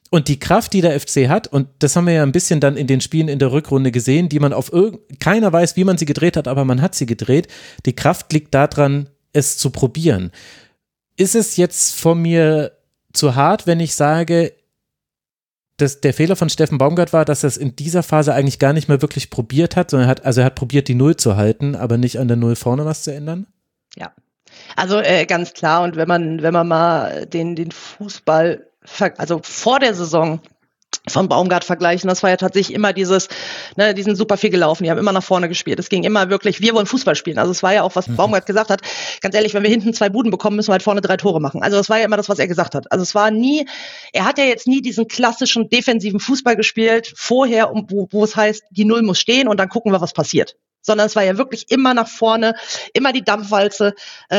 A: Und die Kraft, die der FC hat, und das haben wir ja ein bisschen dann in den Spielen in der Rückrunde gesehen, die man keiner weiß, wie man sie gedreht hat, aber man hat sie gedreht. Die Kraft liegt daran, es zu probieren. Ist es jetzt von mir zu hart, wenn ich sage, dass der Fehler von Steffen Baumgart war, dass er es in dieser Phase eigentlich gar nicht mehr wirklich probiert hat, sondern er hat probiert, die Null zu halten, aber nicht an der Null vorne was zu ändern?
D: Ja, also ganz klar. Und wenn man mal den Fußball, also vor der Saison von Baumgart vergleichen, das war ja tatsächlich immer die sind super viel gelaufen, die haben immer nach vorne gespielt. Es ging immer wirklich, wir wollen Fußball spielen. Also es war ja auch, was Baumgart gesagt hat, ganz ehrlich, wenn wir hinten 2 Buden bekommen, müssen wir halt vorne 3 Tore machen. Also das war ja immer das, was er gesagt hat. Also es war nie, er hat ja jetzt nie diesen klassischen defensiven Fußball gespielt, vorher, wo es heißt, die Null muss stehen und dann gucken wir, was passiert. Sondern es war ja wirklich immer nach vorne, immer die Dampfwalze.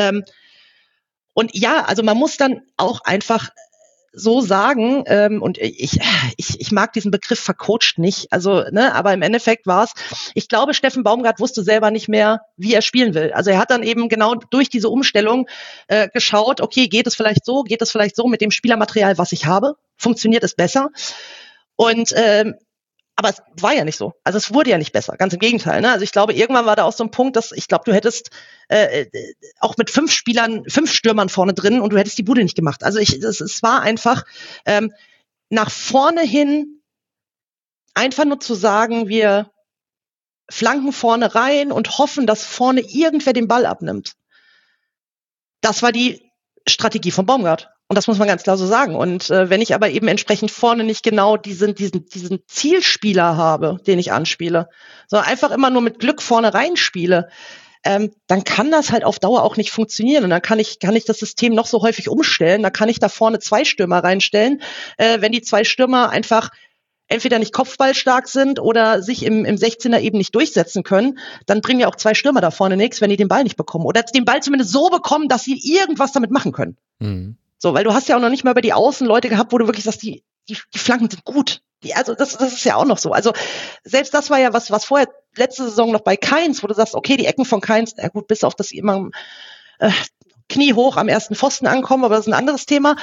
D: Und ja, also man muss dann auch einfach so sagen, und ich mag diesen Begriff vercoacht nicht, also, aber im Endeffekt war es, ich glaube, Steffen Baumgart wusste selber nicht mehr, wie er spielen will. Also er hat dann eben genau durch diese Umstellung geschaut, okay, geht es vielleicht so mit dem Spielermaterial, was ich habe, funktioniert es besser? Und aber es war ja nicht so. Also es wurde ja nicht besser, ganz im Gegenteil. Also ich glaube, irgendwann war da auch so ein Punkt, dass ich glaube, du hättest auch mit 5 Stürmern vorne drin und du hättest die Bude nicht gemacht. Also es war einfach nach vorne hin einfach nur zu sagen, wir flanken vorne rein und hoffen, dass vorne irgendwer den Ball abnimmt. Das war die Strategie von Baumgart. Und das muss man ganz klar so sagen. Und wenn ich aber eben entsprechend vorne nicht genau diesen Zielspieler habe, den ich anspiele, sondern einfach immer nur mit Glück vorne reinspiele, dann kann das halt auf Dauer auch nicht funktionieren. Und dann kann ich das System noch so häufig umstellen. Da kann ich da vorne 2 Stürmer reinstellen. Wenn die 2 Stürmer einfach entweder nicht kopfballstark sind oder sich im 16er eben nicht durchsetzen können, dann bringen ja auch 2 Stürmer da vorne nichts, wenn die den Ball nicht bekommen. Oder den Ball zumindest so bekommen, dass sie irgendwas damit machen können. Mhm. So, weil du hast ja auch noch nicht mal über die Außen Leute gehabt, wo du wirklich sagst, die Flanken sind gut. Also das ist ja auch noch so. Also selbst das war ja was vorher letzte Saison noch bei Kainz, wo du sagst, okay, die Ecken von Kainz, gut, bis auf das sie immer kniehoch am ersten Pfosten ankommen, aber das ist ein anderes Thema.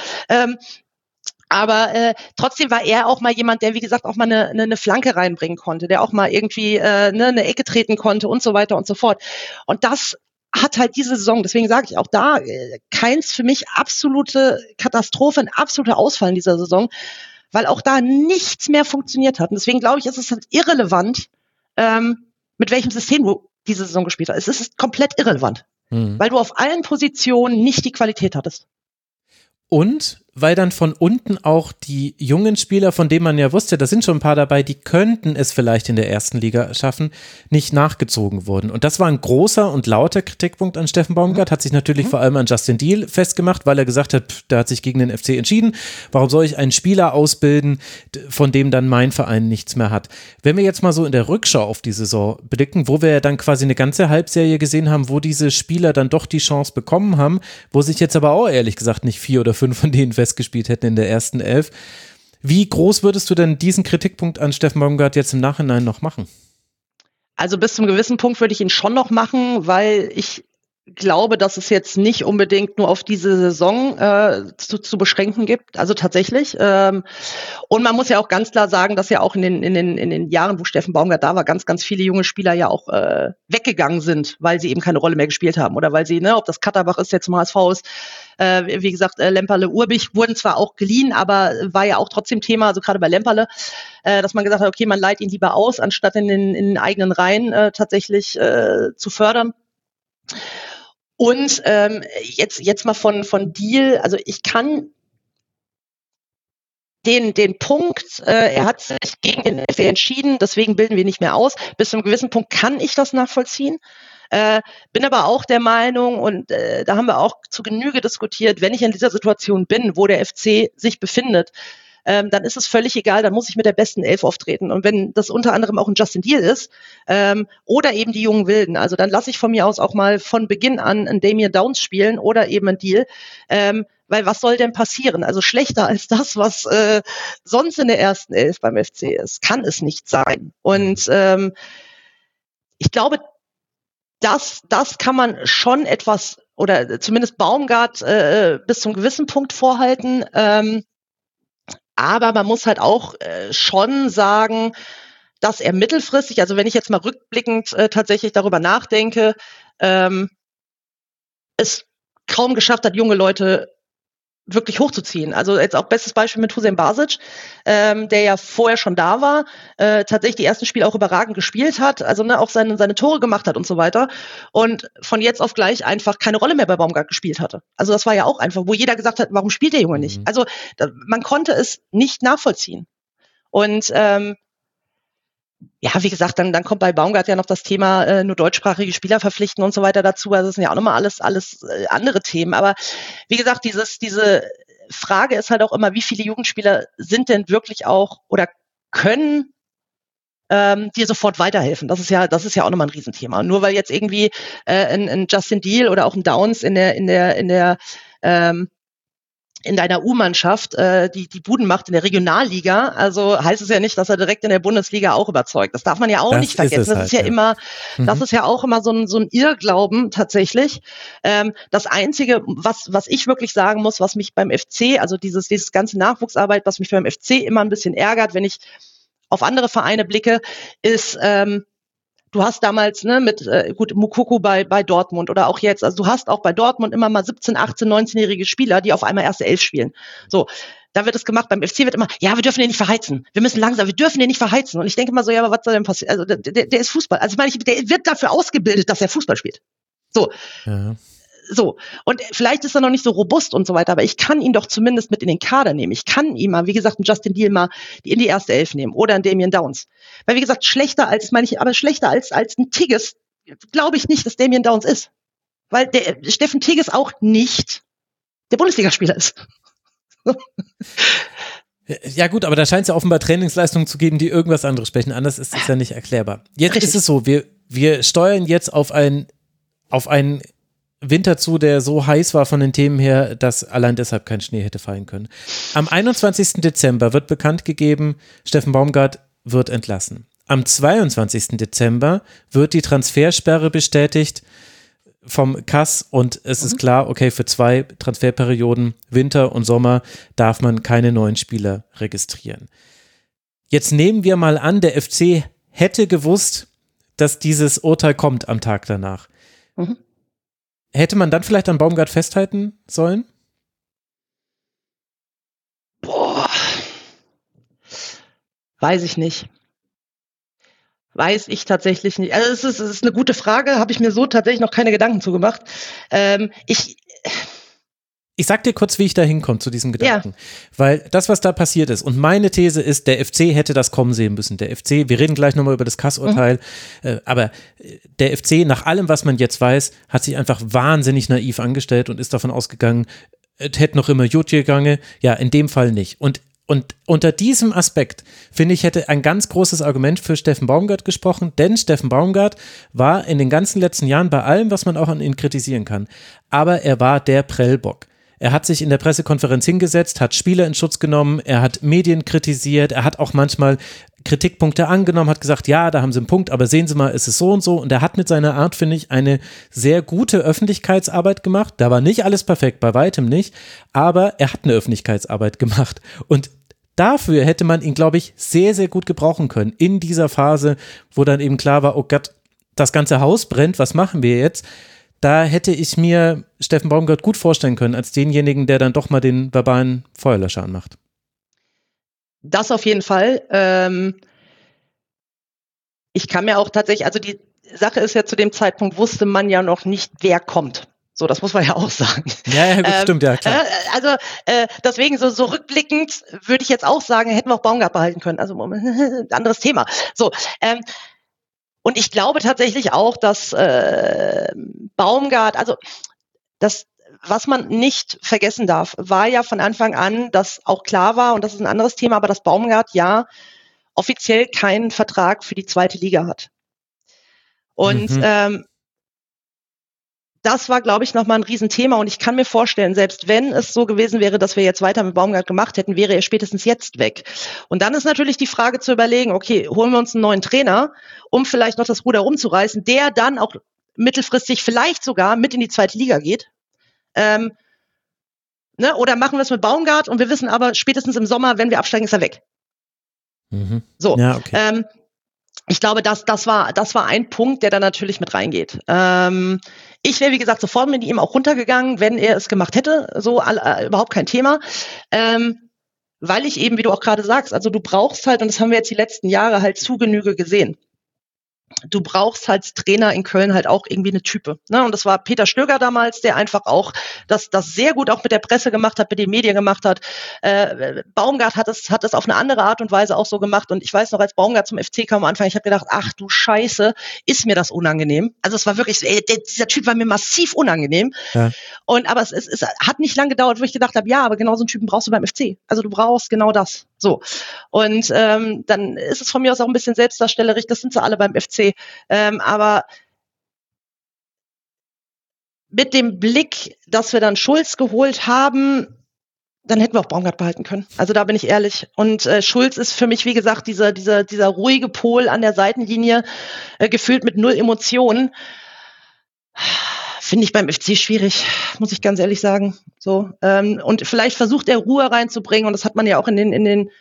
D: Aber trotzdem war er auch mal jemand, der, wie gesagt, auch mal eine Flanke reinbringen konnte, der auch mal irgendwie eine Ecke treten konnte und so weiter und so fort. Und das hat halt diese Saison, deswegen sage ich auch da, Kainz für mich absolute Katastrophe, ein absoluter Ausfall in dieser Saison, weil auch da nichts mehr funktioniert hat. Und deswegen glaube ich, ist es halt irrelevant, mit welchem System du diese Saison gespielt hast. Es ist komplett irrelevant, weil du auf allen Positionen nicht die Qualität hattest.
A: Und weil dann von unten auch die jungen Spieler, von denen man ja wusste, da sind schon ein paar dabei, die könnten es vielleicht in der ersten Liga schaffen, nicht nachgezogen wurden. Und das war ein großer und lauter Kritikpunkt an Steffen Baumgart, hat sich natürlich vor allem an Justin Deal festgemacht, weil er gesagt hat, der hat sich gegen den FC entschieden. Warum soll ich einen Spieler ausbilden, von dem dann mein Verein nichts mehr hat? Wenn wir jetzt mal so in der Rückschau auf die Saison blicken, wo wir ja dann quasi eine ganze Halbserie gesehen haben, wo diese Spieler dann doch die Chance bekommen haben, wo sich jetzt aber auch ehrlich gesagt nicht 4 oder 5 von denen festgespielt hätten in der ersten 11. Wie groß würdest du denn diesen Kritikpunkt an Steffen Baumgart jetzt im Nachhinein noch machen?
D: Also bis zum gewissen Punkt würde ich ihn schon noch machen, weil ich glaube, dass es jetzt nicht unbedingt nur auf diese Saison zu beschränken gibt, also tatsächlich. Und man muss ja auch ganz klar sagen, dass ja auch in den Jahren, wo Steffen Baumgart da war, ganz, ganz viele junge Spieler ja auch weggegangen sind, weil sie eben keine Rolle mehr gespielt haben oder weil sie, ob das Katterbach ist, jetzt zum HSV ist, wie gesagt, Lemperle, Urbich wurden zwar auch geliehen, aber war ja auch trotzdem Thema, also gerade bei Lemperle, dass man gesagt hat, okay, man leiht ihn lieber aus, anstatt in den eigenen Reihen tatsächlich zu fördern. Und jetzt mal von Deal, also ich kann den Punkt, er hat sich gegen den FC entschieden, deswegen bilden wir nicht mehr aus. Bis zu einem gewissen Punkt kann ich das nachvollziehen. Bin aber auch der Meinung, und da haben wir auch zu Genüge diskutiert, wenn ich in dieser Situation bin, wo der FC sich befindet, dann ist es völlig egal, dann muss ich mit der besten 11 auftreten. Und wenn das unter anderem auch ein Justin Deal ist oder eben die jungen Wilden, also dann lasse ich von mir aus auch mal von Beginn an einen Damien Downs spielen oder eben einen Deal, weil was soll denn passieren? Also schlechter als das, was sonst in der ersten 11 beim FC ist, kann es nicht sein. Und ich glaube, das kann man schon etwas, oder zumindest Baumgart bis zum gewissen Punkt vorhalten. Aber man muss halt auch schon sagen, dass er mittelfristig, also wenn ich jetzt mal rückblickend tatsächlich darüber nachdenke, es kaum geschafft hat, junge Leute wirklich hochzuziehen. Also jetzt auch bestes Beispiel mit Hussein Basic, der ja vorher schon da war, tatsächlich die ersten Spiele auch überragend gespielt hat, also auch seine Tore gemacht hat und so weiter und von jetzt auf gleich einfach keine Rolle mehr bei Baumgart gespielt hatte. Also das war ja auch einfach, wo jeder gesagt hat, warum spielt der Junge nicht? Also man konnte es nicht nachvollziehen. Und ja, wie gesagt, dann kommt bei Baumgart ja noch das Thema nur deutschsprachige Spieler verpflichten und so weiter dazu. Also das sind ja auch nochmal alles andere Themen. Aber wie gesagt, diese Frage ist halt auch immer, wie viele Jugendspieler sind denn wirklich auch oder können dir sofort weiterhelfen. Das ist ja auch nochmal ein Riesenthema. Nur weil jetzt irgendwie ein Justin Deal oder auch ein Downs in deiner U-Mannschaft die Buden macht in der Regionalliga, also heißt es ja nicht, dass er direkt in der Bundesliga auch überzeugt. Das darf man ja auch nicht vergessen. Das ist ja immer, das ist ja auch immer so ein Irrglauben tatsächlich. Das Einzige, was ich wirklich sagen muss, was mich beim FC, also dieses ganze Nachwuchsarbeit, was mich beim FC immer ein bisschen ärgert, wenn ich auf andere Vereine blicke, ist du hast damals mit Moukoko bei Dortmund oder auch jetzt, also du hast auch bei Dortmund immer mal 17, 18, 19-jährige Spieler, die auf einmal erste Elf spielen. So, da wird es gemacht, beim FC wird immer, ja, wir dürfen den nicht verheizen. Wir müssen langsam, wir dürfen den nicht verheizen. Und ich denke mal so, ja, aber was soll denn passieren? Also der ist Fußball. Also der wird dafür ausgebildet, dass er Fußball spielt. So. Ja. So, und vielleicht ist er noch nicht so robust und so weiter, aber ich kann ihn doch zumindest mit in den Kader nehmen. Ich kann ihn mal, wie gesagt, einen Justin Deal mal in die erste Elf nehmen oder einen Damien Downs. Weil, wie gesagt, schlechter als ein Tigges, glaube ich nicht, dass Damien Downs ist. Weil der Steffen Tigges auch nicht der Bundesligaspieler ist.
A: Ja gut, aber da scheint es ja offenbar Trainingsleistungen zu geben, die irgendwas anderes sprechen. Anders ist es ja nicht erklärbar. Jetzt Richtig. Ist es so, wir steuern jetzt auf einen Winter zu, der so heiß war von den Themen her, dass allein deshalb kein Schnee hätte fallen können. Am 21. Dezember wird bekannt gegeben, Steffen Baumgart wird entlassen. Am 22. Dezember wird die Transfersperre bestätigt vom KAS und es ist klar, okay, für 2 Transferperioden, Winter und Sommer, darf man keine neuen Spieler registrieren. Jetzt nehmen wir mal an, der FC hätte gewusst, dass dieses Urteil kommt am Tag danach. Hätte man dann vielleicht an Baumgart festhalten sollen?
D: Boah. Weiß ich nicht. Weiß ich tatsächlich nicht. Also es ist eine gute Frage, habe ich mir so tatsächlich noch keine Gedanken zu gemacht.
A: Ich sag dir kurz, wie ich da hinkomme zu diesem Gedanken. Ja. Weil das, was da passiert ist, und meine These ist, der FC hätte das kommen sehen müssen. Der FC, wir reden gleich nochmal über das KAS-Urteil, aber der FC, nach allem, was man jetzt weiß, hat sich einfach wahnsinnig naiv angestellt und ist davon ausgegangen, es hätte noch immer gut gegangen. Ja, in dem Fall nicht. Und unter diesem Aspekt, finde ich, hätte ein ganz großes Argument für Steffen Baumgart gesprochen, denn Steffen Baumgart war in den ganzen letzten Jahren bei allem, was man auch an ihn kritisieren kann, aber er war der Prellbock. Er hat sich in der Pressekonferenz hingesetzt, hat Spieler in Schutz genommen, er hat Medien kritisiert, er hat auch manchmal Kritikpunkte angenommen, hat gesagt, ja, da haben Sie einen Punkt, aber sehen Sie mal, es ist so und so. Und er hat mit seiner Art, finde ich, eine sehr gute Öffentlichkeitsarbeit gemacht. Da war nicht alles perfekt, bei weitem nicht, aber er hat eine Öffentlichkeitsarbeit gemacht. Und dafür hätte man ihn, glaube ich, sehr, sehr gut gebrauchen können. In dieser Phase, wo dann eben klar war, oh Gott, das ganze Haus brennt, was machen wir jetzt? Da hätte ich mir Steffen Baumgart gut vorstellen können, als denjenigen, der dann doch mal den verbalen Feuerlöscher anmacht.
D: Das auf jeden Fall. Ich kann mir auch tatsächlich, also die Sache ist ja, zu dem Zeitpunkt wusste man ja noch nicht, wer kommt. So, das muss man ja auch sagen.
A: Ja, gut, stimmt, ja, klar.
D: Also deswegen so rückblickend würde ich jetzt auch sagen, hätten wir auch Baumgart behalten können. Also anderes Thema. So, und ich glaube tatsächlich auch, dass Baumgart, also das, was man nicht vergessen darf, war ja von Anfang an, dass auch klar war, und das ist ein anderes Thema, aber dass Baumgart ja offiziell keinen Vertrag für die zweite Liga hat. Und das war, glaube ich, nochmal ein Riesenthema. Und ich kann mir vorstellen, selbst wenn es so gewesen wäre, dass wir jetzt weiter mit Baumgart gemacht hätten, wäre er spätestens jetzt weg. Und dann ist natürlich die Frage zu überlegen, okay, holen wir uns einen neuen Trainer, um vielleicht noch das Ruder rumzureißen, der dann auch mittelfristig vielleicht sogar mit in die zweite Liga geht. Ne? Oder machen wir es mit Baumgart und wir wissen aber, spätestens im Sommer, wenn wir absteigen, ist er weg. So.
A: Ja, okay.
D: Ich glaube, das war ein Punkt, der da natürlich mit reingeht. Ich wäre, wie gesagt, sofort mit ihm auch runtergegangen, wenn er es gemacht hätte. So, überhaupt kein Thema. Weil ich eben, wie du auch gerade sagst, also du brauchst halt, und das haben wir jetzt die letzten Jahre halt zu Genüge gesehen, du brauchst als Trainer in Köln halt auch irgendwie eine Type. Ne? Und das war Peter Stöger damals, der einfach auch das sehr gut auch mit der Presse gemacht hat, mit den Medien gemacht hat. Baumgart hat es auf eine andere Art und Weise auch so gemacht. Und ich weiß noch, als Baumgart zum FC kam am Anfang, ich habe gedacht, ach du Scheiße, ist mir das unangenehm. Also es war wirklich, dieser Typ war mir massiv unangenehm. Ja. Aber es hat nicht lange gedauert, wo ich gedacht habe, ja, aber genau so einen Typen brauchst du beim FC. Also du brauchst genau das. So. Und dann ist es von mir aus auch ein bisschen selbstdarstellerisch, das sind sie alle beim FC. Aber mit dem Blick, dass wir dann Schulz geholt haben, dann hätten wir auch Baumgart behalten können. Also da bin ich ehrlich. Und Schulz ist für mich, wie gesagt, dieser ruhige Pol an der Seitenlinie, gefüllt mit 0 Emotionen. Finde ich beim FC schwierig, muss ich ganz ehrlich sagen. So, und vielleicht versucht er Ruhe reinzubringen, und das hat man ja auch in den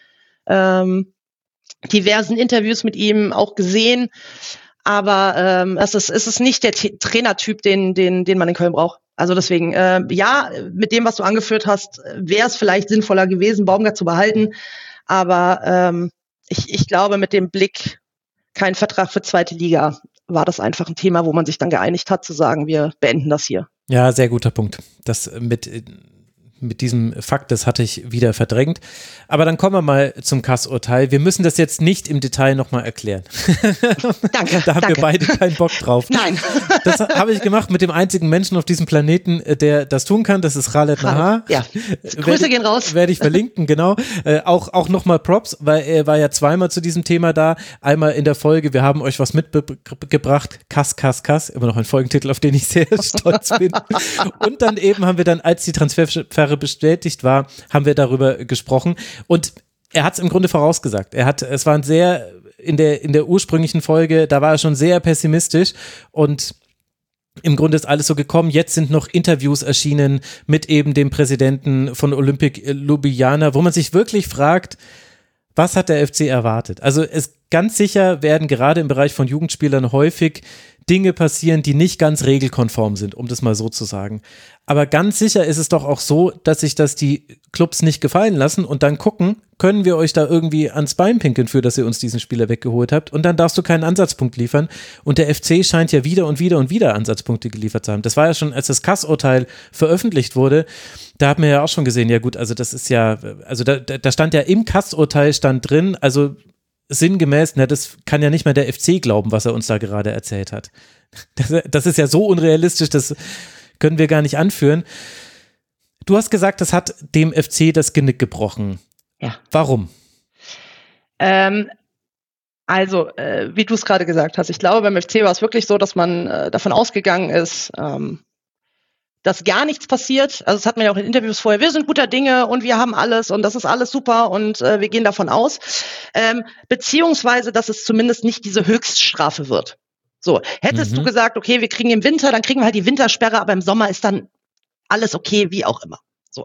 D: diversen Interviews mit ihm auch gesehen. Aber es ist nicht der Trainertyp, den man in Köln braucht. Also deswegen, ja, mit dem, was du angeführt hast, wäre es vielleicht sinnvoller gewesen, Baumgart zu behalten. Aber ich glaube, mit dem Blick, kein Vertrag für 2. Liga, war das einfach ein Thema, wo man sich dann geeinigt hat, zu sagen, wir beenden das hier.
A: Ja, sehr guter Punkt. Das mit diesem Fakt, das hatte ich wieder verdrängt. Aber dann kommen wir mal zum Kass-Urteil. Wir müssen das jetzt nicht im Detail nochmal erklären.
D: Danke.
A: Da haben wir beide keinen Bock drauf.
D: Nein.
A: Das habe ich gemacht mit dem einzigen Menschen auf diesem Planeten, der das tun kann. Das ist Khaled Nahar.
D: Ja. Grüße gehen raus.
A: Werde ich verlinken, genau. Auch nochmal Props, weil er war ja zweimal zu diesem Thema da. Einmal in der Folge, wir haben euch was mitgebracht. Kass, Kass, Kass. Immer noch ein Folgentitel, auf den ich sehr stolz bin. Und dann eben haben wir dann, als die Transfersperre bestätigt war, haben wir darüber gesprochen. Und er hat es im Grunde vorausgesagt. Es war ein sehr, in der ursprünglichen Folge, da war er schon sehr pessimistisch, und im Grunde ist alles so gekommen. Jetzt sind noch Interviews erschienen mit eben dem Präsidenten von Olympique Ljubljana, wo man sich wirklich fragt, was hat der FC erwartet? Also ganz sicher werden gerade im Bereich von Jugendspielern häufig Dinge passieren, die nicht ganz regelkonform sind, um das mal so zu sagen. Aber ganz sicher ist es doch auch so, dass sich das die Clubs nicht gefallen lassen und dann gucken, können wir euch da irgendwie ans Bein pinkeln für, dass ihr uns diesen Spieler weggeholt habt, und dann darfst du keinen Ansatzpunkt liefern. Und der FC scheint ja wieder und wieder und wieder Ansatzpunkte geliefert zu haben. Das war ja schon, als das Kass-Urteil veröffentlicht wurde, da hat man ja auch schon gesehen, ja gut, also das ist ja, also da stand ja im Kass-Urteil stand drin, also sinngemäß, das kann ja nicht mal der FC glauben, was er uns da gerade erzählt hat. Das ist ja so unrealistisch, das können wir gar nicht anführen. Du hast gesagt, das hat dem FC das Genick gebrochen.
D: Ja.
A: Warum?
D: Also, wie du es gerade gesagt hast, ich glaube, beim FC war es wirklich so, dass man davon ausgegangen ist, dass gar nichts passiert. Also das hat man ja auch in Interviews vorher, wir sind guter Dinge und wir haben alles und das ist alles super und wir gehen davon aus. Beziehungsweise, dass es zumindest nicht diese Höchststrafe wird. So, hättest du gesagt, okay, wir kriegen im Winter, dann kriegen wir halt die Wintersperre, aber im Sommer ist dann alles okay, wie auch immer. So.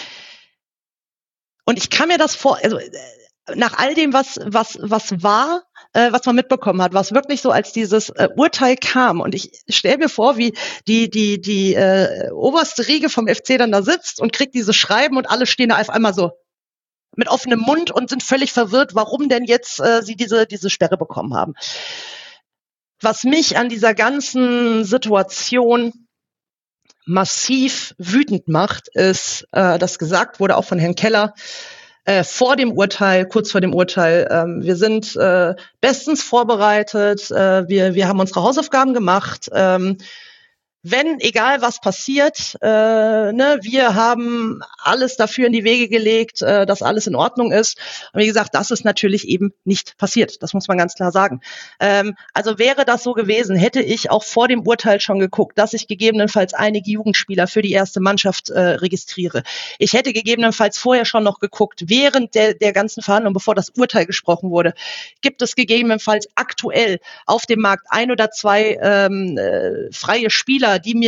D: Und ich kann mir das also nach all dem, was war, was man mitbekommen hat, war es wirklich so, als dieses Urteil kam, und ich stelle mir vor, wie die oberste Riege vom FC dann da sitzt und kriegt diese Schreiben und alle stehen da auf einmal so mit offenem Mund und sind völlig verwirrt, warum denn jetzt sie diese Sperre bekommen haben. Was mich an dieser ganzen Situation massiv wütend macht, ist, dass gesagt wurde, auch von Herrn Keller, vor dem Urteil, kurz vor dem Urteil, wir sind bestens vorbereitet, wir haben unsere Hausaufgaben gemacht, wenn, egal was passiert, wir haben alles dafür in die Wege gelegt, dass alles in Ordnung ist. Und wie gesagt, das ist natürlich eben nicht passiert. Das muss man ganz klar sagen. Also wäre das so gewesen, hätte ich auch vor dem Urteil schon geguckt, dass ich gegebenenfalls einige Jugendspieler für die erste Mannschaft registriere. Ich hätte gegebenenfalls vorher schon noch geguckt, während der ganzen Verhandlung, bevor das Urteil gesprochen wurde, gibt es gegebenenfalls aktuell auf dem Markt 1 oder 2 freie Spieler, die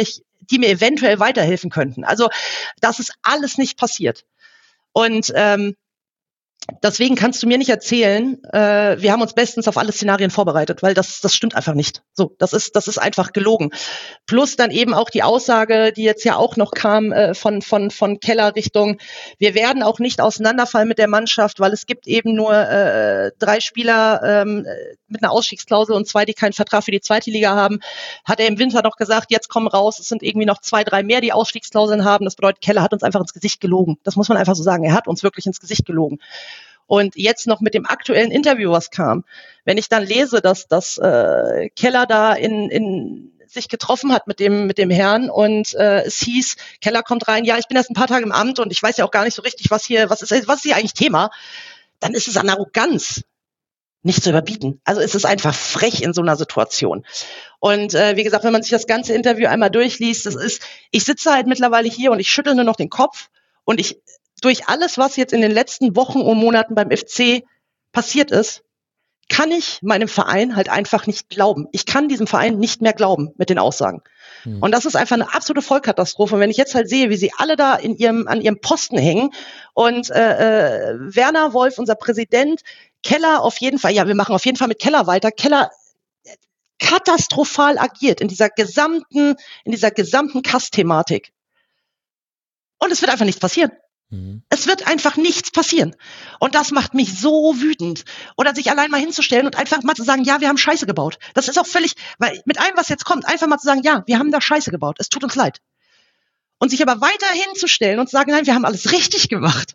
D: die mir eventuell weiterhelfen könnten. Also das ist alles nicht passiert. Und deswegen kannst du mir nicht erzählen, wir haben uns bestens auf alle Szenarien vorbereitet, weil das stimmt einfach nicht. So, das ist einfach gelogen. Plus dann eben auch die Aussage, die jetzt ja auch noch kam von Keller Richtung, wir werden auch nicht auseinanderfallen mit der Mannschaft, weil es gibt eben nur 3 Spieler mit einer Ausstiegsklausel und 2, die keinen Vertrag für die zweite Liga haben. Hat er im Winter noch gesagt, jetzt kommen raus, es sind irgendwie noch 2, 3 mehr, die Ausstiegsklauseln haben. Das bedeutet, Keller hat uns einfach ins Gesicht gelogen. Das muss man einfach so sagen. Er hat uns wirklich ins Gesicht gelogen. Und jetzt noch mit dem aktuellen Interview, was kam, wenn ich dann lese, dass Keller da in sich getroffen hat mit dem Herrn und es hieß, Keller kommt rein, ja, ich bin erst ein paar Tage im Amt und ich weiß ja auch gar nicht so richtig, was ist hier eigentlich Thema, dann ist es an Arroganz nicht zu überbieten. Also es ist einfach frech in so einer Situation. Und wie gesagt, wenn man sich das ganze Interview einmal durchliest, ich sitze halt mittlerweile hier und ich schüttel nur noch den Kopf und durch alles, was jetzt in den letzten Wochen und Monaten beim FC passiert ist, kann ich meinem Verein halt einfach nicht glauben. Ich kann diesem Verein nicht mehr glauben mit den Aussagen. Und das ist einfach eine absolute Vollkatastrophe. Und wenn ich jetzt halt sehe, wie sie alle da an ihrem Posten hängen und Werner Wolf, unser Präsident, Keller auf jeden Fall, ja, wir machen auf jeden Fall mit Keller weiter. Keller katastrophal agiert in dieser gesamten Kass-Thematik. Und es wird einfach nichts passieren. Es wird einfach nichts passieren. Und das macht mich so wütend. Oder sich allein mal hinzustellen und einfach mal zu sagen, ja, wir haben Scheiße gebaut. Das ist auch völlig, weil mit allem, was jetzt kommt, einfach mal zu sagen, ja, wir haben da Scheiße gebaut. Es tut uns leid. Und sich aber weiter hinzustellen und zu sagen, nein, wir haben alles richtig gemacht.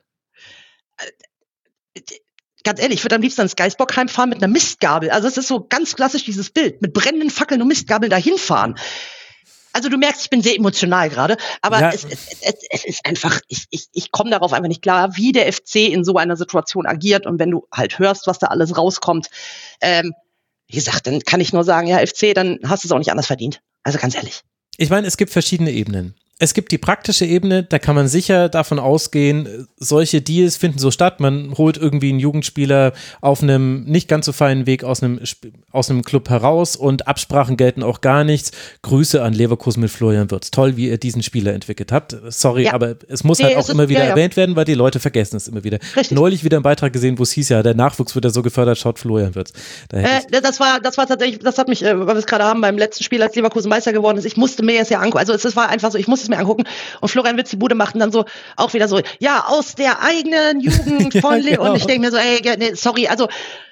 D: Ganz ehrlich, ich würde am liebsten ins Geisbockheim fahren mit einer Mistgabel. Also es ist so ganz klassisch dieses Bild, mit brennenden Fackeln und Mistgabeln dahin fahren. Also du merkst, ich bin sehr emotional gerade, aber ja. Es ist einfach, ich komme darauf einfach nicht klar, wie der FC in so einer Situation agiert. Und wenn du halt hörst, was da alles rauskommt, wie gesagt, dann kann ich nur sagen, ja, FC, dann hast du es auch nicht anders verdient. Also ganz ehrlich.
A: Ich meine, es gibt verschiedene Ebenen. Es gibt die praktische Ebene, da kann man sicher davon ausgehen, solche Deals finden so statt. Man holt irgendwie einen Jugendspieler auf einem nicht ganz so feinen Weg aus einem Club heraus und Absprachen gelten auch gar nichts. Grüße an Leverkusen mit Florian Wirtz. Toll, wie ihr diesen Spieler entwickelt habt. Sorry, ja. Aber es muss halt auch immer wieder erwähnt werden, weil die Leute vergessen es immer wieder. Richtig. Neulich wieder einen Beitrag gesehen, wo es hieß, ja, der Nachwuchs wird ja so gefördert, schaut Florian Wirtz.
D: Das war tatsächlich, das hat mich, weil wir es gerade haben, beim letzten Spiel, als Leverkusen Meister geworden ist, ich musste mir jetzt ja angucken. Also es war einfach so, ich musste es mir angucken und Florian Wirtz die Bude macht und dann so auch wieder so, ja, aus der eigenen Jugend von ja, genau. Und ich denke mir so, ey, nee, sorry, also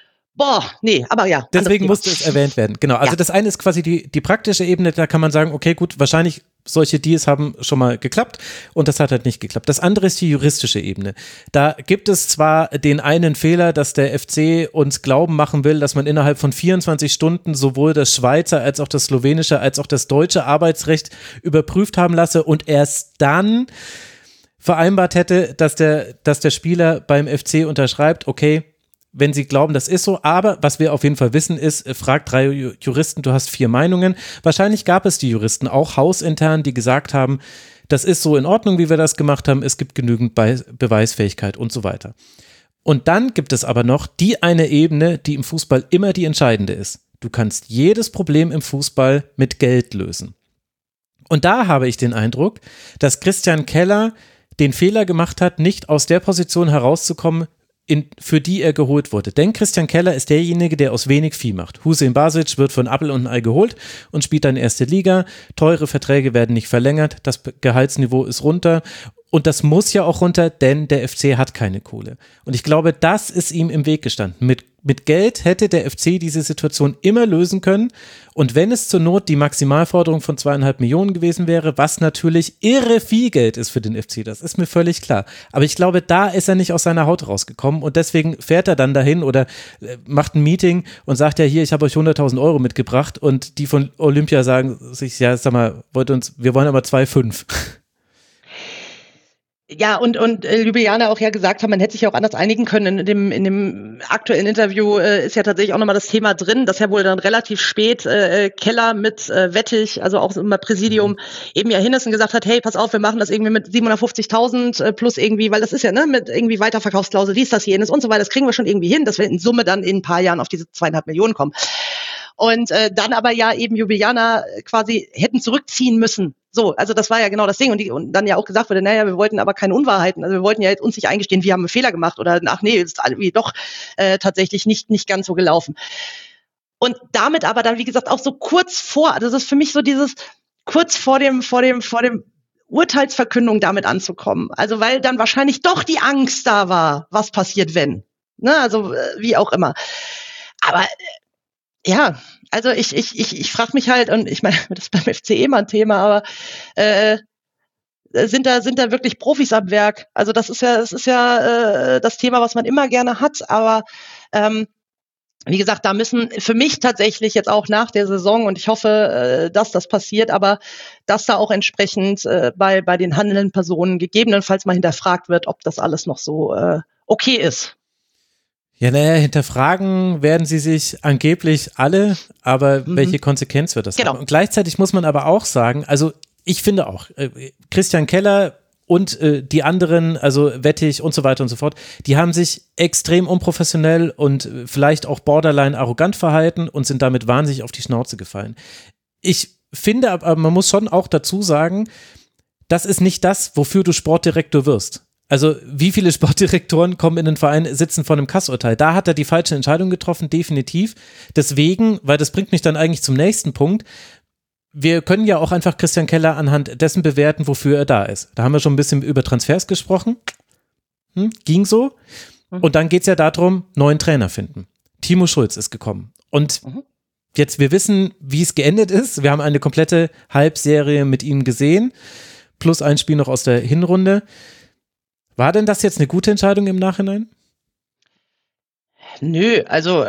D: nee, aber ja.
A: Deswegen musste es erwähnt werden, genau. Also das eine ist quasi die praktische Ebene, da kann man sagen, okay, gut, wahrscheinlich solche Deals haben schon mal geklappt und das hat halt nicht geklappt. Das andere ist die juristische Ebene. Da gibt es zwar den einen Fehler, dass der FC uns glauben machen will, dass man innerhalb von 24 Stunden sowohl das Schweizer als auch das slowenische als auch das deutsche Arbeitsrecht überprüft haben lasse und erst dann vereinbart hätte, dass der Spieler beim FC unterschreibt, okay, wenn sie glauben, das ist so, aber was wir auf jeden Fall wissen ist, frag 3 Juristen, du hast 4 Meinungen. Wahrscheinlich gab es die Juristen auch hausintern, die gesagt haben, das ist so in Ordnung, wie wir das gemacht haben, es gibt genügend Beweisfähigkeit und so weiter. Und dann gibt es aber noch die eine Ebene, die im Fußball immer die entscheidende ist. Du kannst jedes Problem im Fußball mit Geld lösen. Und da habe ich den Eindruck, dass Christian Keller den Fehler gemacht hat, nicht aus der Position herauszukommen, für die er geholt wurde. Denn Christian Keller ist derjenige, der aus wenig Vieh macht. Hüseyin Basic wird von Appel und Ei geholt und spielt dann erste Liga. Teure Verträge werden nicht verlängert. Das Gehaltsniveau ist runter. Und das muss ja auch runter, denn der FC hat keine Kohle. Und ich glaube, das ist ihm im Weg gestanden. Mit Geld hätte der FC diese Situation immer lösen können. Und wenn es zur Not die Maximalforderung von 2,5 Millionen gewesen wäre, was natürlich irre viel Geld ist für den FC, das ist mir völlig klar. Aber ich glaube, da ist er nicht aus seiner Haut rausgekommen und deswegen fährt er dann dahin oder macht ein Meeting und sagt ja hier, ich habe euch 100.000 Euro mitgebracht und die von Olympia sagen sich, ja, sag mal, wir wollen aber 2,5.
D: Ja, und Ljubljana auch ja gesagt haben, man hätte sich ja auch anders einigen können. In dem aktuellen Interview ist ja tatsächlich auch nochmal das Thema drin, dass ja wohl dann relativ spät Keller mit Wettig, also auch immer Präsidium, eben ja Hinnissen gesagt hat, hey, pass auf, wir machen das irgendwie mit 750.000 plus irgendwie, weil das ist ja mit irgendwie Weiterverkaufsklausel, dies, das, jenes und so weiter, das kriegen wir schon irgendwie hin, dass wir in Summe dann in ein paar Jahren auf diese 2,5 Millionen kommen. Und dann aber ja eben Ljubljana quasi hätten zurückziehen müssen. So, also das war ja genau das Ding. Und dann ja auch gesagt wurde, naja, wir wollten aber keine Unwahrheiten. Also wir wollten ja jetzt uns nicht eingestehen, wir haben einen Fehler gemacht oder ach nee, ist irgendwie doch tatsächlich nicht ganz so gelaufen. Und damit aber dann, wie gesagt, auch so kurz vor, also das ist für mich so dieses kurz vor dem Urteilsverkündung damit anzukommen. Also weil dann wahrscheinlich doch die Angst da war, was passiert, wenn. Ne, also wie auch immer. Aber ja, also ich frage mich halt, und ich meine, das ist beim FC immer ein Thema, aber sind da wirklich Profis am Werk? Also das ist ja das Thema, was man immer gerne hat, aber wie gesagt, da müssen für mich tatsächlich jetzt auch nach der Saison, und ich hoffe, dass das passiert, aber dass da auch entsprechend bei den handelnden Personen gegebenenfalls mal hinterfragt wird, ob das alles noch so okay ist.
A: Ja, naja, hinterfragen werden sie sich angeblich alle, aber welche Konsequenz wird das haben? Und gleichzeitig muss man aber auch sagen, also ich finde auch, Christian Keller und die anderen, also Wettig und so weiter und so fort, die haben sich extrem unprofessionell und vielleicht auch borderline arrogant verhalten und sind damit wahnsinnig auf die Schnauze gefallen. Ich finde, aber man muss schon auch dazu sagen, das ist nicht das, wofür du Sportdirektor wirst. Also wie viele Sportdirektoren kommen in den Verein, sitzen vor einem Kassurteil? Da hat er die falsche Entscheidung getroffen, definitiv. Deswegen, weil das bringt mich dann eigentlich zum nächsten Punkt, wir können ja auch einfach Christian Keller anhand dessen bewerten, wofür er da ist. Da haben wir schon ein bisschen über Transfers gesprochen. Ging so. Und dann geht es ja darum, neuen Trainer finden. Timo Schulz ist gekommen. Und jetzt, wir wissen, wie es geendet ist. Wir haben eine komplette Halbserie mit ihm gesehen. Plus ein Spiel noch aus der Hinrunde. War denn das jetzt eine gute Entscheidung im Nachhinein?
D: Nö, also